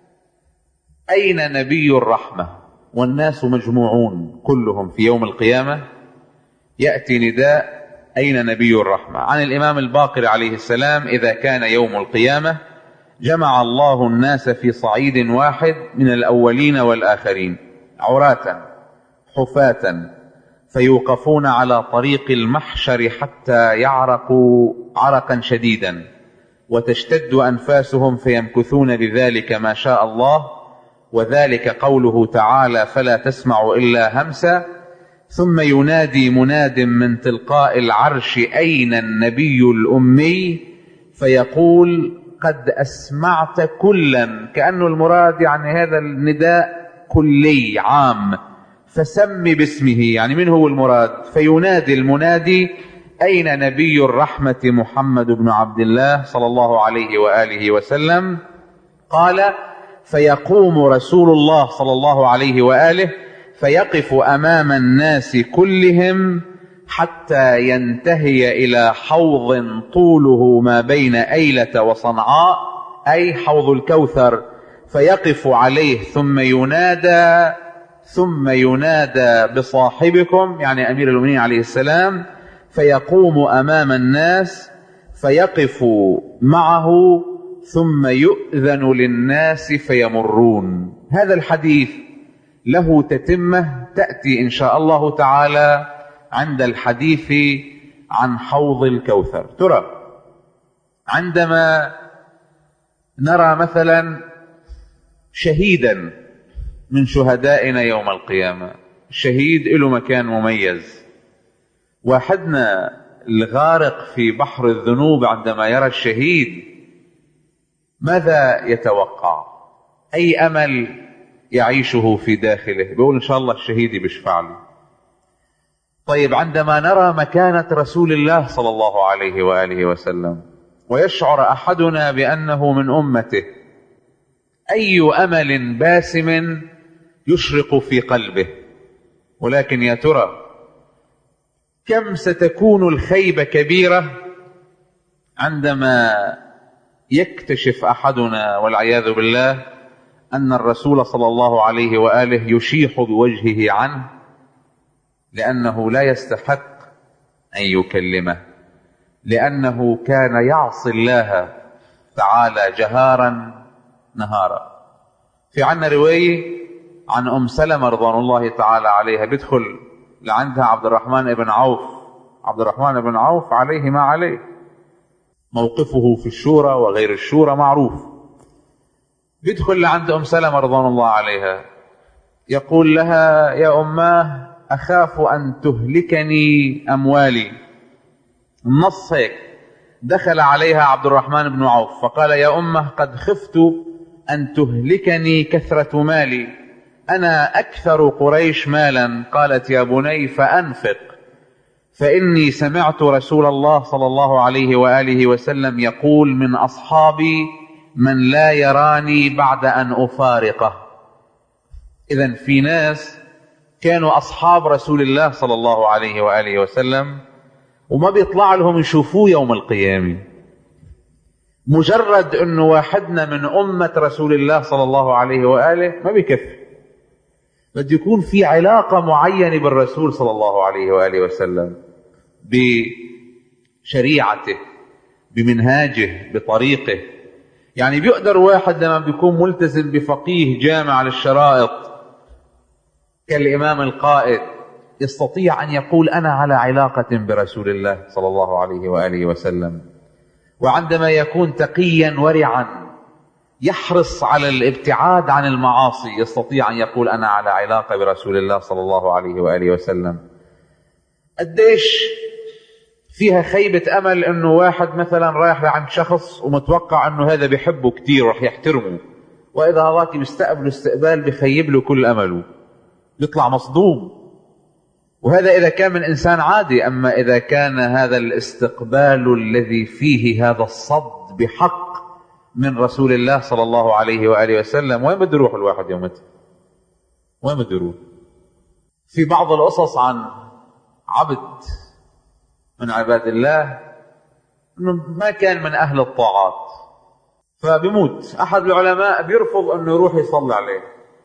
أين نبي الرحمة؟ والناس مجموعون كلهم في يوم القيامة. يأتي نداء أين نبي الرحمة؟ عن الإمام الباقر عليه السلام: إذا كان يوم القيامة جمع الله الناس في صعيد واحد من الأولين والآخرين عراة حفاة، فيوقفون على طريق المحشر حتى يعرقوا عرقا شديدا، وتشتد أنفاسهم فيمكثون بذلك ما شاء الله، وذلك قوله تعالى: فلا تسمع إلا همسا. ثم ينادي مناد من تلقاء العرش: أين النبي الأمي؟ فيقول: قد أسمعت كلا. كأنه المراد يعني هذا النداء كلي عام، فسم باسمه، يعني من هو المراد؟ فينادي المنادي: أين نبي الرحمة محمد بن عبد الله صلى الله عليه وآله وسلم؟ قال: فيقوم رسول الله صلى الله عليه وآله فيقف أمام الناس كلهم حتى ينتهي إلى حوض طوله ما بين أيلة وصنعاء، أي حوض الكوثر، فيقف عليه ثم ينادى ثم ينادى بصاحبكم، يعني أمير المؤمنين عليه السلام، فيقوم أمام الناس فيقف معه ثم يؤذن للناس فيمرون. هذا الحديث له تتمة تأتي إن شاء الله تعالى عند الحديث عن حوض الكوثر. ترى عندما نرى مثلا شهيدا من شهدائنا يوم القيامة، الشهيد له مكان مميز. واحدنا الغارق في بحر الذنوب عندما يرى الشهيد ماذا يتوقع؟ أي أمل يعيشه في داخله؟ بيقول إن شاء الله الشهيد بيشفع لي. طيب عندما نرى مكانة رسول الله صلى الله عليه وآله وسلم ويشعر أحدنا بأنه من أمته، أي أمل باسم يشرق في قلبه. ولكن يا ترى كم ستكون الخيبة كبيرة عندما يكتشف أحدنا والعياذ بالله أن الرسول صلى الله عليه وآله يشيح بوجهه عنه لأنه لا يستحق أن يكلمه، لأنه كان يعصي الله تعالى جهارا نهارا. في عنا رواية عن أم سلمة رضوان الله تعالى عليها، بيدخل لعندها عبد الرحمن بن عوف. عبد الرحمن بن عوف عليه ما عليه، موقفه في الشورى وغير الشورى معروف. بيدخل لعند أم سلمة رضوان الله عليها، يقول لها يا أماه أخاف أن تهلكني أموالي. النص هيك. دخل عليها عبد الرحمن بن عوف فقال يا أمه قد خفت أن تهلكني كثرة مالي، أنا أكثر قريش مالا. قالت يا بني فأنفق، فإني سمعت رسول الله صلى الله عليه وآله وسلم يقول من أصحابي من لا يراني بعد أن أفارقه. إذن في ناس كانوا أصحاب رسول الله صلى الله عليه وآله وسلم وما بيطلع لهم يشوفوه يوم القيامة. مجرد أنه واحدنا من أمة رسول الله صلى الله عليه وآله ما بيكفي، بده يكون في علاقة معينة بالرسول صلى الله عليه وآله وسلم، بشريعته، بمنهاجه، بطريقه. يعني بيقدر واحد لما بيكون ملتزم بفقيه جامع للشرائط كالإمام القائد يستطيع أن يقول أنا على علاقة برسول الله صلى الله عليه وآله وسلم. وعندما يكون تقيا ورعا يحرص على الابتعاد عن المعاصي يستطيع أن يقول أنا على علاقة برسول الله صلى الله عليه وآله وسلم. قديش فيها خيبة أمل أنه واحد مثلا رايح عند شخص ومتوقع أنه هذا بيحبه كتير رح يحترمه، وإذا هذاك بيستقبله استقبال بخيب له كل أمله، يطلع مصدوم. وهذا إذا كان من إنسان عادي. أما إذا كان هذا الاستقبال الذي فيه هذا الصد بحق من رسول الله صلى الله عليه وآله وسلم، وين بده يروح الواحد يومتها؟ وين بده يروح؟ في بعض القصص عن عبد من عباد الله انه ما كان من اهل الطاعات، فبيموت. احد العلماء بيرفض انه يروح يصلي عليه،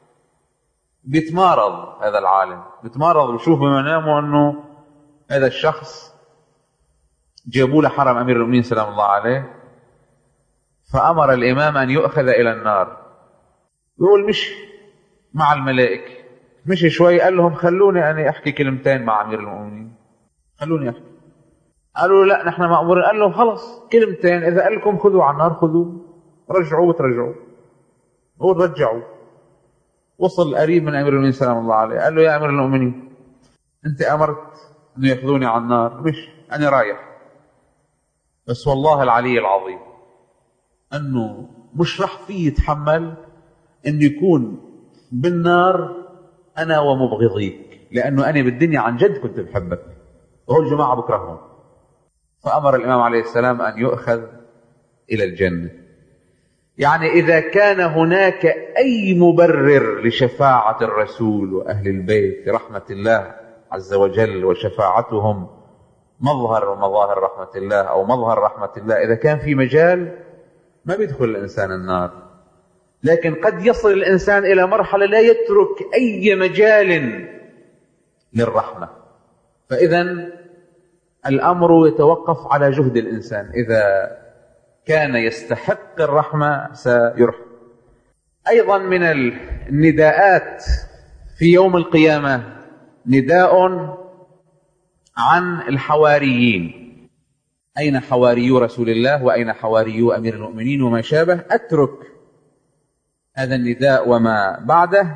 بيتمارض هذا العالم، بيتمارض ويشوف بمنامه انه هذا الشخص جابوا له حرم امير المؤمنين سلام الله عليه، فامر الامام ان يؤخذ الى النار. يقول مشي مع الملائكه، مشي شوي قال لهم خلوني اني احكي كلمتين مع امير المؤمنين، خلوني احكي. قالوا لا نحن مأمورين. قال لهم خلص كلمتين، اذا قال لكم خذوا على النار خذوا، رجعوا وترجعوا. هو رجعوا. وصل قريب من امير المؤمنين سلام الله عليه، قال له يا امير المؤمنين انت امرت انه ياخذوني على النار، مش انا رايح، بس والله العلي العظيم انه مش رح في يتحمل انه يكون بالنار انا ومبغضيك، لانه انا بالدنيا عن جد كنت بحبك وهو الجماعه بكرههم. فامر الامام عليه السلام ان يؤخذ الى الجنه. يعني اذا كان هناك اي مبرر لشفاعه الرسول واهل البيت رحمه الله عز وجل، وشفاعتهم مظهر ومظاهر رحمه الله او مظهر رحمه الله، اذا كان في مجال ما بيدخل الانسان النار. لكن قد يصل الانسان الى مرحله لا يترك اي مجال للرحمه. فاذا الامر يتوقف على جهد الانسان، اذا كان يستحق الرحمه سيرحم. ايضا من النداءات في يوم القيامه نداء عن الحواريين. أين حواريو رسول الله وأين حواريو أمير المؤمنين وما شابه. أترك هذا النداء وما بعده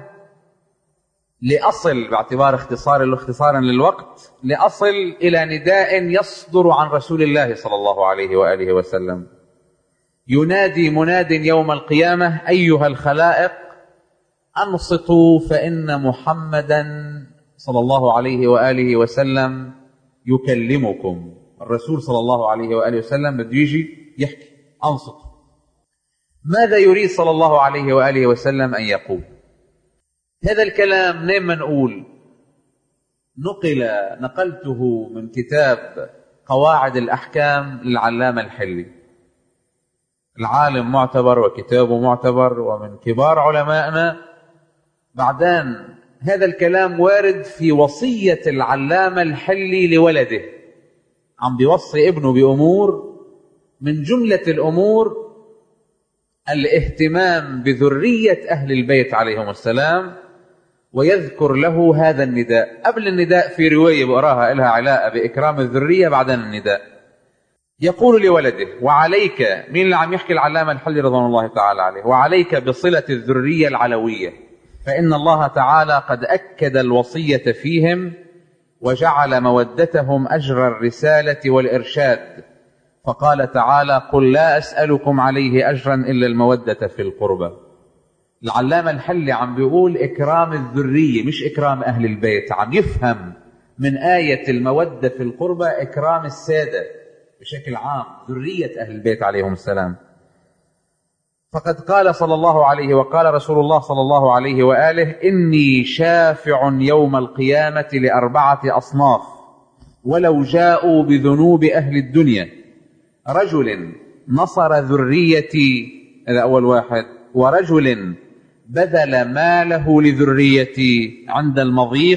لأصل، باعتبار اختصار اختصارا للوقت، لأصل إلى نداء يصدر عن رسول الله صلى الله عليه وآله وسلم. ينادي مناد يوم القيامة: أيها الخلائق أنصتوا فإن محمدا صلى الله عليه وآله وسلم يكلمكم. الرسول صلى الله عليه وآله وسلم بده يجي يحكي، أنصتوا. ماذا يريد صلى الله عليه وآله وسلم أن يقول؟ هذا الكلام منين ما نقول؟ نقل نقلته من كتاب قواعد الأحكام للعلامة الحلي، العالم معتبر وكتابه معتبر ومن كبار علمائنا. بعدين هذا الكلام وارد في وصية العلامة الحلي لولده، عم بيوصي ابنه بأمور، من جملة الأمور الاهتمام بذرية أهل البيت عليهم السلام، ويذكر له هذا النداء. قبل النداء في رواية بقراها لها علاقة بإكرام الذرية، بعدين النداء. يقول لولده: وعليك، مين اللي عم يحكي؟ العلامة الحلي رضوان الله تعالى عليه. وعليك بصلة الذرية العلوية، فإن الله تعالى قد أكد الوصية فيهم وجعل مودتهم أجر الرسالة والإرشاد، فقال تعالى: قل لا أسألكم عليه أجرا إلا المودة في القربى. العلامة الحلي عم بيقول إكرام الذرية مش إكرام أهل البيت. عم يفهم من آية المودة في القربى إكرام السادة بشكل عام، ذرية أهل البيت عليهم السلام. فقد قال صلى الله عليه وقال رسول الله صلى الله عليه وآله: إني شافع يوم القيامة لأربعة أصناف ولو جاءوا بذنوب أهل الدنيا: رجل نصر ذريتي، هذا أول واحد، ورجل بذل ماله لذريتي عند المضيق،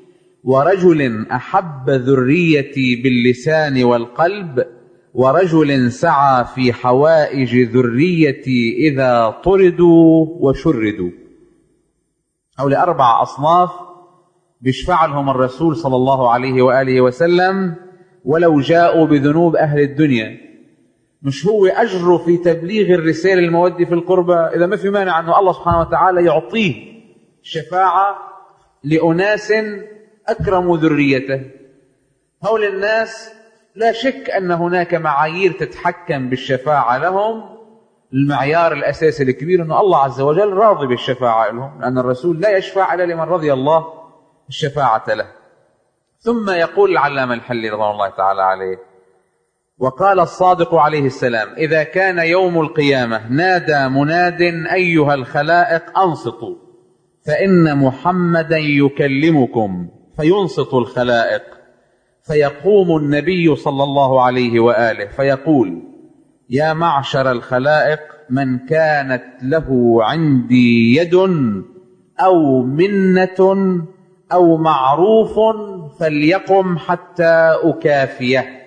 ورجل أحب ذريتي باللسان والقلب، ورجل سعى في حوائج ذريتي إذا طردوا وشردوا. هؤلاء أربع أصناف بيشفع لهم الرسول صلى الله عليه وآله وسلم ولو جاءوا بذنوب أهل الدنيا. مش هو أجره في تبليغ الرسالة المودة في القربى؟ إذا ما في مانع أنه الله سبحانه وتعالى يعطيه شفاعة لأناس أكرموا ذريته. هؤلاء الناس لا شك أن هناك معايير تتحكم بالشفاعة لهم. المعيار الأساسي الكبير أن الله عز وجل راضي بالشفاعة لهم، لأن الرسول لا يشفع إلا لمن رضي الله الشفاعة له. ثم يقول العلامة الحلي رضوان الله تعالى عليه: وقال الصادق عليه السلام: إذا كان يوم القيامة نادى مناد: أيها الخلائق أنصتوا فإن محمدا يكلمكم، فينصت الخلائق، فيقوم النبي صلى الله عليه وآله فيقول: يا معشر الخلائق، من كانت له عندي يد أو منة أو معروف فليقم حتى أكافيه.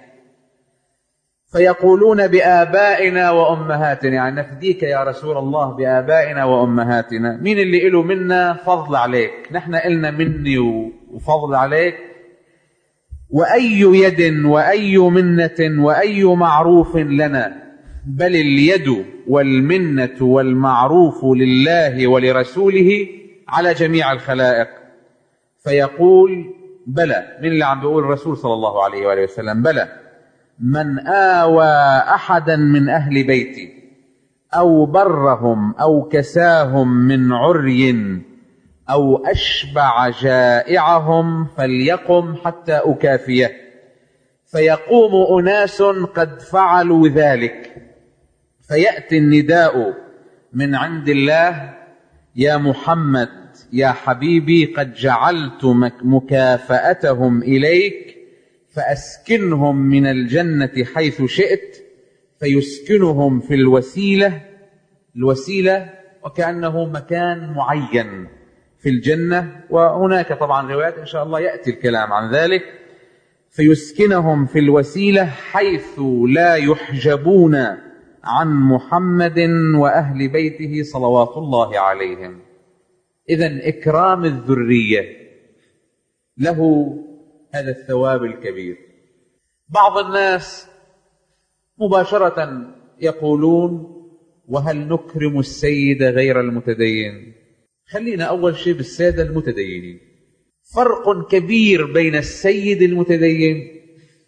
فيقولون: بآبائنا وأمهاتنا، يعني نفديك يا رسول الله بآبائنا وأمهاتنا. مين اللي له منا فضل عليك؟ نحن إلنا مني وفضل عليك. وأي يد وأي منة وأي معروف لنا، بل اليد والمنة والمعروف لله ولرسوله على جميع الخلائق. فيقول: بلى. من اللي عم بيقول؟ الرسول صلى الله عليه وآله وسلم: بلى، من آوى أحدا من أهل بيتي أو برهم أو كساهم من عري أو أشبع جائعهم فليقم حتى أكافيه. فيقوم أناس قد فعلوا ذلك، فيأتي النداء من عند الله: يا محمد يا حبيبي، قد جعلت مكافأتهم إليك فأسكنهم من الجنة حيث شئت. فيسكنهم في الوسيلة، الوسيلة وكأنه مكان معين في الجنة، وهناك طبعا روايات إن شاء الله يأتي الكلام عن ذلك. فيسكنهم في الوسيلة حيث لا يحجبون عن محمد وأهل بيته صلوات الله عليهم. إذن إكرام الذرية له هذا الثواب الكبير. بعض الناس مباشرة يقولون: وهل نكرم السيد غير المتدين؟ خلينا أول شيء بالسادة المتدينين. فرق كبير بين السيد المتدين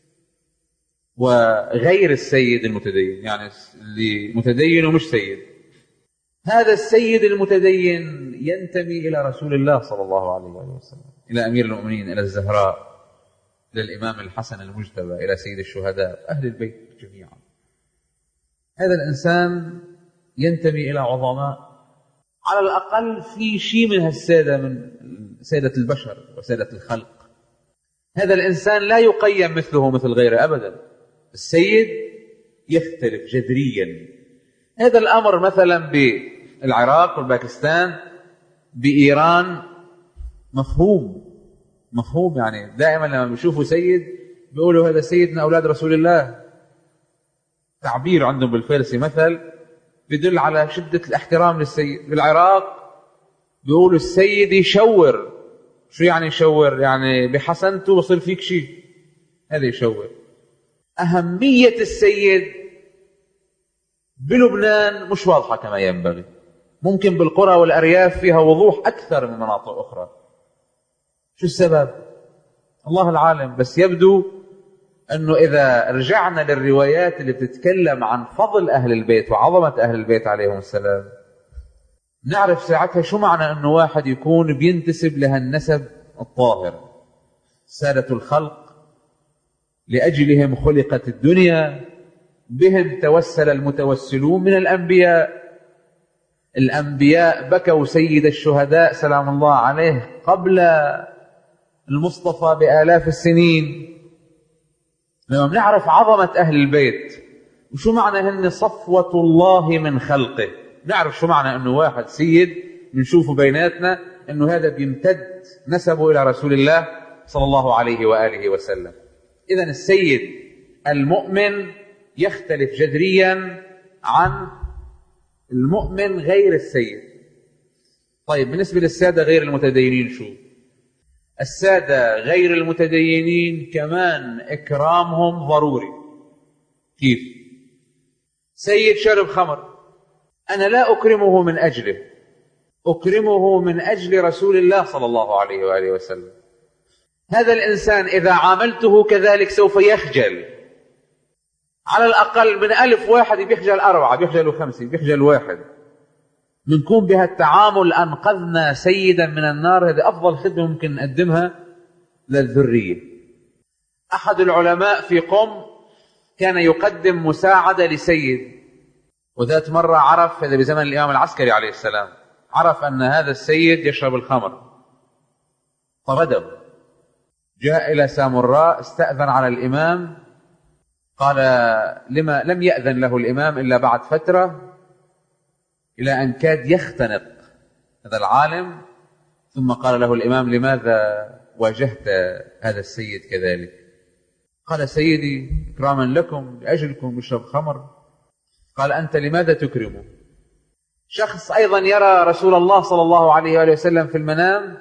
وغير السيد المتدين، يعني اللي متدين ومش سيد. هذا السيد المتدين ينتمي إلى رسول الله صلى الله عليه وسلم، إلى أمير المؤمنين، إلى الزهراء، إلى الإمام الحسن المجتبى، إلى سيد الشهداء، أهل البيت جميعا. هذا الإنسان ينتمي إلى عظماء، على الأقل في شيء من هالسادة، من سادة البشر وسادة الخلق. هذا الإنسان لا يقيم مثله مثل غيره أبدا. السيد يختلف جذريا. هذا الأمر مثلا بالعراق والباكستان، بإيران، مفهوم مفهوم يعني دائما لما بيشوفوا سيد بيقولوا هذا سيدنا أولاد رسول الله. تعبير عندهم بالفارسي مثل بيدل على شدة الاحترام للسيد. بالعراق بيقولوا السيد يشور. شو يعني يشور؟ يعني بحسنته بصير فيك شيء، هذا يشور. أهمية السيد بلبنان مش واضحة كما ينبغي. ممكن بالقرى والأرياف فيها وضوح أكثر من مناطق أخرى. شو السبب؟ الله العالم. بس يبدو أنه إذا رجعنا للروايات اللي بتتكلم عن فضل أهل البيت وعظمة أهل البيت عليهم السلام، نعرف ساعتها شو معنى أنه واحد يكون بينتسب لهالنسب الطاهر. سادة الخلق لأجلهم خلقت الدنيا، بهم توسل المتوسلون من الأنبياء. الأنبياء بكوا سيد الشهداء سلام الله عليه قبل المصطفى بآلاف السنين. لما نعرف عظمة أهل البيت وشو معنى هن صفوة الله من خلقه، نعرف شو معنى أنه واحد سيد بنشوفه بيناتنا أنه هذا بيمتد نسبه إلى رسول الله صلى الله عليه وآله وسلم. إذن السيد المؤمن يختلف جذريا عن المؤمن غير السيد. طيب بالنسبة للسادة غير المتدينين شو؟ السادة غير المتدينين كمان إكرامهم ضروري. كيف؟ سيد شرب خمر، أنا لا أكرمه من أجله، أكرمه من أجل رسول الله صلى الله عليه وآله وسلم. هذا الإنسان إذا عاملته كذلك سوف يخجل. على الأقل من ألف واحد بيخجل أربعة، بيخجلوا خمسة، بيخجل واحد. بنكون بهالتعامل أنقذنا سيدا من النار. هذه أفضل خدمة ممكن نقدمها للذرية. أحد العلماء في قم كان يقدم مساعدة لسيد، وذات مرة عرف، هذا بزمن الإمام العسكري عليه السلام، عرف أن هذا السيد يشرب الخمر، طرده. جاء إلى سامراء، استأذن على الإمام، قال لما لم يأذن له الإمام إلا بعد فترة، إلى أن كاد يختنق هذا العالم. ثم قال له الإمام: لماذا واجهت هذا السيد كذلك؟ قال: سيدي إكراما لكم، لأجلكم يشرب خمر. قال: أنت لماذا تكرمه؟ شخص أيضا يرى رسول الله صلى الله عليه وآله وسلم في المنام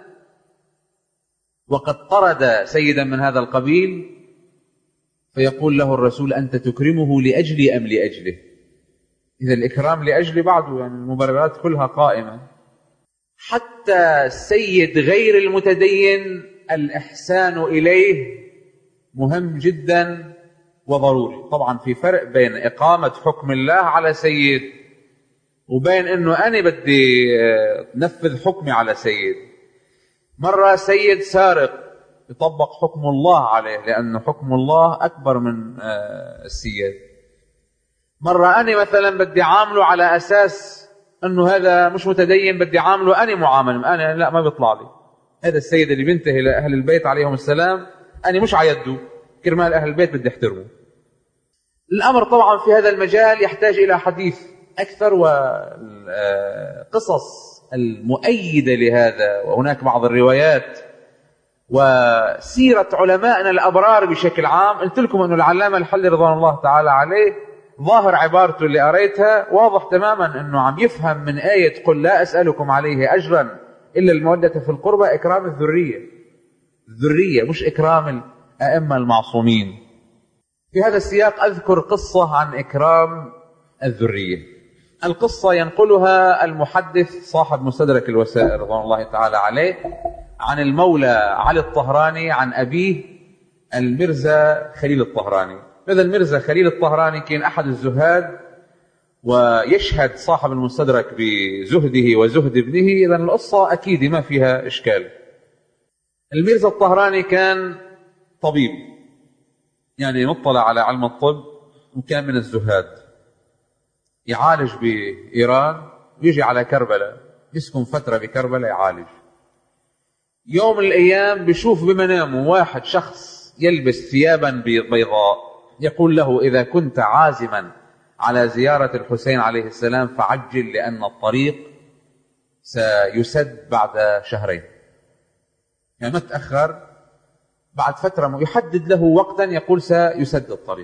وقد طرد سيدا من هذا القبيل، فيقول له الرسول: أنت تكرمه لأجلي أم لأجله؟ إذا الإكرام لأجل بعضه، يعني المبررات كلها قائمة. حتى السيد غير المتدين الإحسان إليه مهم جدا وضروري. طبعا في فرق بين إقامة حكم الله على سيد وبين أنه أنا بدي نفذ حكمي على سيد. مرة سيد سارق يطبق حكم الله عليه، لأن حكم الله أكبر من السياد. مرة أنا مثلا بدي عامله على أساس أنه هذا مش متدين، بدي عامله أنا معامل، أنا لا ما بيطلع لي. هذا السيد اللي بينتهي لأهل البيت عليهم السلام أنا مش عيده، كرمال أهل البيت بدي احترمه. الأمر طبعا في هذا المجال يحتاج إلى حديث أكثر وقصص المؤيدة لهذا، وهناك بعض الروايات وسيرة علمائنا الأبرار بشكل عام. قلت لكم أنه العلامة الحلي رضوان الله تعالى عليه ظاهر عبارته اللي قريتها واضح تماما أنه عم يفهم من آية: قل لا أسألكم عليه أجرا إلا المودة في القربى، إكرام الذرية. الذرية، مش إكرام الأئمة المعصومين. في هذا السياق أذكر قصة عن إكرام الذرية. القصة ينقلها المحدث صاحب مستدرك الوسائل رضوان الله تعالى عليه عن المولى علي الطهراني عن أبيه المرزا خليل الطهراني. هذا المرزا خليل الطهراني كان أحد الزهاد، ويشهد صاحب المستدرك بزهده وزهد ابنه، إذا القصة أكيد ما فيها إشكال. المرزا الطهراني كان طبيب، يعني مطلع على علم الطب، وكان من الزهاد، يعالج بإيران ويجي على كربلاء، يسكن فترة بكربلاء يعالج. يوم من الأيام بيشوف بمنامه واحد شخص يلبس ثيابا بيضاء، يقول له: إذا كنت عازما على زيارة الحسين عليه السلام فعجل، لأن الطريق سيسد بعد شهرين. يعني ما تأخر، بعد فترة يحدد له وقتا يقول سيسد الطريق.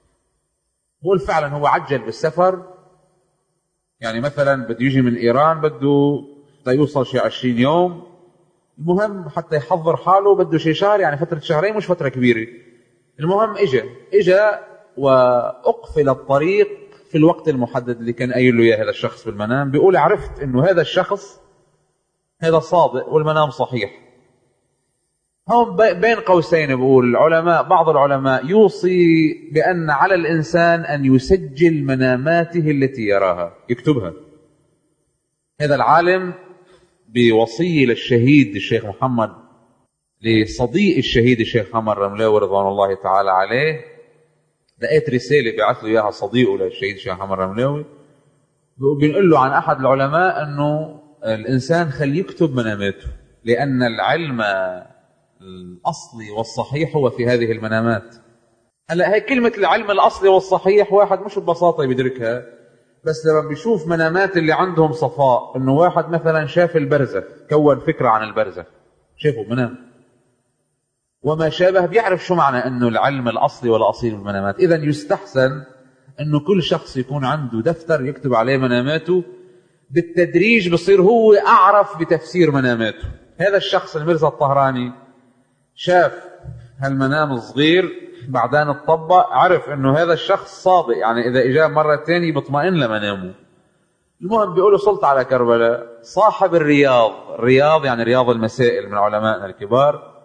هو فعلا هو عجل بالسفر، يعني مثلا بده يجي من إيران بده يوصل شي عشرين يوم، المهم حتى يحضر حاله بده شي شهر، يعني فترة شهرين مش فترة كبيرة. المهم اجا اجا واقفل الطريق في الوقت المحدد اللي كان قايل له اياه هذا الشخص بالمنام. بيقول: عرفت انه هذا الشخص هذا صادق والمنام صحيح. هم بين قوسين بقول العلماء، بعض العلماء يوصي بأن على الإنسان أن يسجل مناماته التي يراها، يكتبها. هذا العالم بوصية للشهيد الشيخ محمد، لصديق الشهيد الشيخ محمد رملاوي رضوان الله تعالى عليه، لقيت رسالة بعث له إياها صديقه للشهيد الشيخ محمد رملاوي، بنقول له عن أحد العلماء أنه الإنسان خليه يكتب مناماته، لأن العلم الأصلي والصحيح هو في هذه المنامات. هلا هي كلمة العلم الأصلي والصحيح واحد مش ببساطة بيدركها، بس لما بيشوف منامات اللي عندهم صفاء، إنه واحد مثلا شاف البرزخ، كون فكرة عن البرزخ، شافه منام وما شابه، بيعرف شو معنى إنه العلم الأصلي والأصيل بالمنامات. إذا يستحسن إنه كل شخص يكون عنده دفتر يكتب عليه مناماته، بالتدريج بصير هو أعرف بتفسير مناماته. هذا الشخص المرزا الطهراني شاف هالمنام الصغير، بعدين اتطبق، عرف انه هذا الشخص صادق، يعني اذا اجا مرة ثانية بيطمئن لمنامه. المهم بيقولوا صلت على كربلاء، صاحب الرياض، الرياض يعني رياض المسائل من علمائنا الكبار،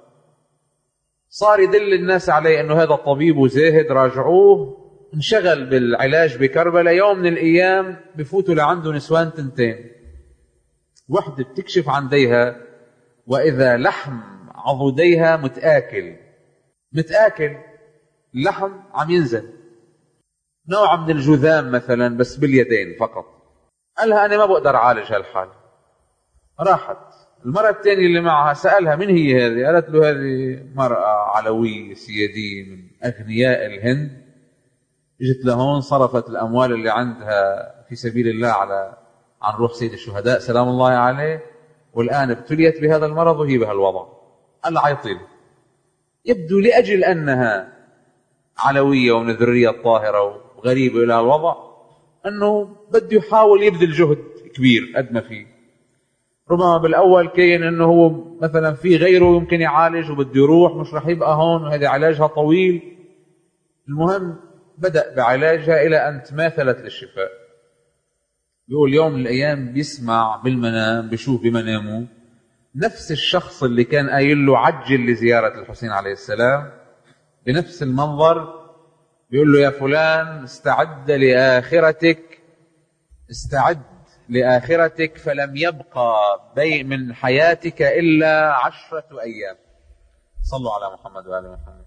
صار يدل الناس عليه انه هذا الطبيب وزاهد، راجعوه، انشغل بالعلاج بكربلاء. يوم من الايام بفوتوا لعنده نسوان تنتين، وحدة بتكشف عن ديها واذا لحم عضديها متآكل متآكل اللحم عم ينزل، نوع من الجذام مثلا بس باليدين فقط. قالها أنا ما بقدر أعالج هالحال. راحت المرأة الثانية اللي معها، سألها: من هي هذه؟ قالت له: هذه مرأة علوية سيادية من أغنياء الهند، اجت لهون صرفت الأموال اللي عندها في سبيل الله على عن روح سيد الشهداء سلام الله عليه، والآن ابتليت بهذا المرض وهي بهالوضع. قال عيطيل. يبدو لأجل أنها علوية ومن الذرية الطاهرة وغريبة إلى الوضع، أنه بده يحاول يبذل جهد كبير قد ما فيه. ربما بالأول كان أنه هو مثلا في غيره يمكن يعالج وبده يروح، مش رح يبقى هون وهذا علاجها طويل. المهم بدأ بعلاجها إلى أن تماثلت للشفاء. بيقول يوم من الأيام بيسمع بالمنام، بيشوف بمنامه نفس الشخص اللي كان قايل له عجل لزيارة الحسين عليه السلام، بنفس المنظر، بيقول له: يا فلان استعد لآخرتك، استعد لآخرتك، فلم يبقى بي من حياتك إلا عشرة أيام. صلوا على محمد وآل محمد.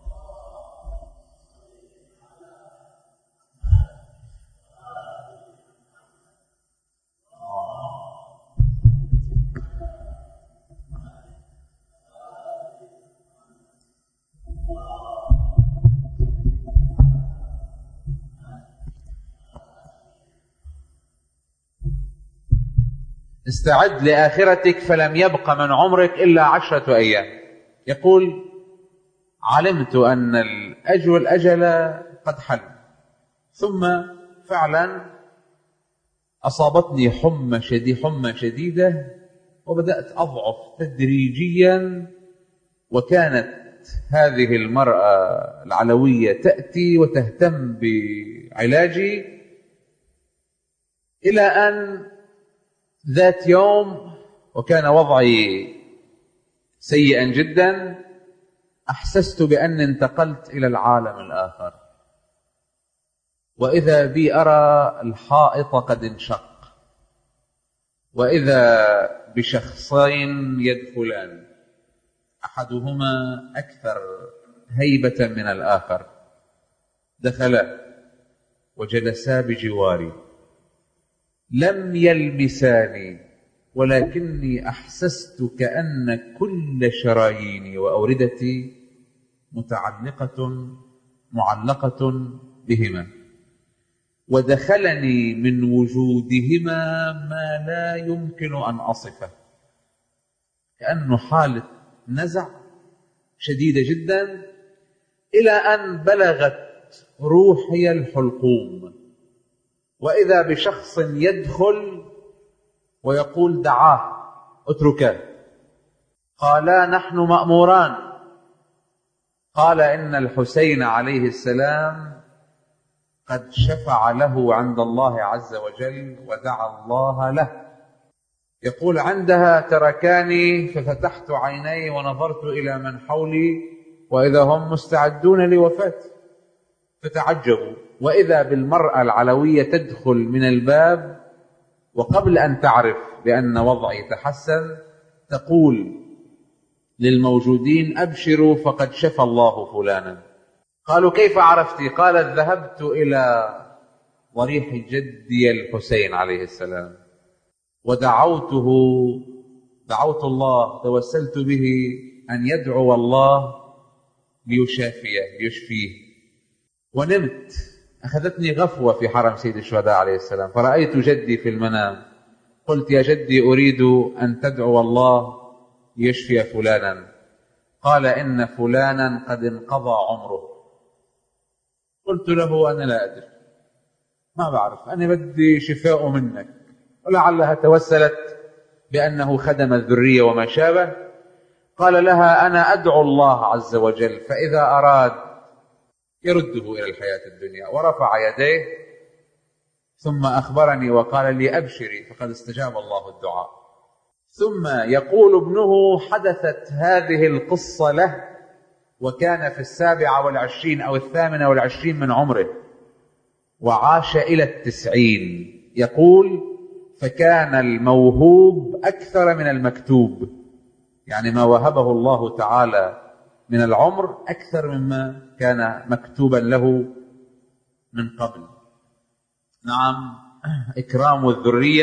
استعد لآخرتك فلم يبق من عمرك إلا عشرة أيام. يقول: علمت أن الأجل الأجل قد حل، ثم فعلا أصابتني حمى شديدة حمى شديدة وبدأت أضعف تدريجيا، وكانت هذه المرأة العلوية تأتي وتهتم بعلاجي، إلى أن ذات يوم وكان وضعي سيئا جدا أحسست بأني انتقلت إلى العالم الآخر، وإذا بي أرى الحائط قد انشق، وإذا بشخصين يدخلان، أحدهما أكثر هيبة من الآخر، دخلا وجلسا بجواري، لم يلمساني، ولكني أحسست كأن كل شراييني وأوردتي متعلقة معلقة بهما، ودخلني من وجودهما ما لا يمكن أن أصفه، كأنه حالة نزع شديدة جدا، إلى أن بلغت روحي الحلقوم، وإذا بشخص يدخل ويقول دعاه اتركاه. قالا نحن مأموران. قال إن الحسين عليه السلام قد شفع له عند الله عز وجل ودعا الله له. يقول عندها تركاني ففتحت عيني ونظرت إلى من حولي وإذا هم مستعدون لوفاتي، فتعجبوا، وإذا بالمرأة العلوية تدخل من الباب، وقبل أن تعرف بأن وضعي تحسن تقول للموجودين أبشروا فقد شفى الله فلانا. قالوا كيف عرفتي؟ قالت ذهبت إلى ضريح جدي الحسين عليه السلام ودعوته، دعوت الله، توسلت به أن يدعو الله ليشافيه ليشفيه، ونمت. أخذتني غفوة في حرم سيد الشهداء عليه السلام، فرأيت جدي في المنام، قلت يا جدي أريد أن تدعو الله ليشفي فلانا. قال إن فلانا قد انقضى عمره. قلت له أنا لا أدري، ما بعرف، أنا بدي شفاء منك. ولعلها توسلت بأنه خدم الذرية وما شابه. قال لها أنا أدعو الله عز وجل فإذا أراد يرده إلى الحياة الدنيا، ورفع يديه ثم أخبرني وقال لي أبشري فقد استجاب الله الدعاء. ثم يقول ابنه حدثت هذه القصة له وكان في السابعة والعشرين أو الثامنة والعشرين من عمره، وعاش إلى التسعين. يقول فكان الموهوب أكثر من المكتوب، يعني ما وهبه الله تعالى من العمر أكثر مما كان مكتوبا له من قبل. نعم، إكرام الذرية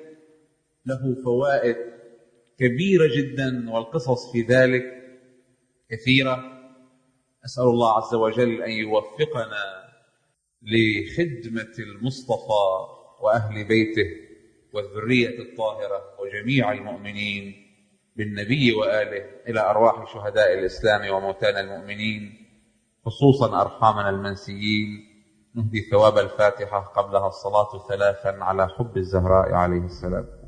له فوائد كبيرة جدا، والقصص في ذلك كثيرة. أسأل الله عز وجل أن يوفقنا لخدمة المصطفى وأهل بيته والذرية الطاهرة وجميع المؤمنين بالنبي وآله، إلى أرواح شهداء الإسلام وموتانا المؤمنين، خصوصا أرحامنا المنسيين. نهدي ثواب الفاتحة قبلها الصلاة ثلاثا على حب الزهراء عليه السلام.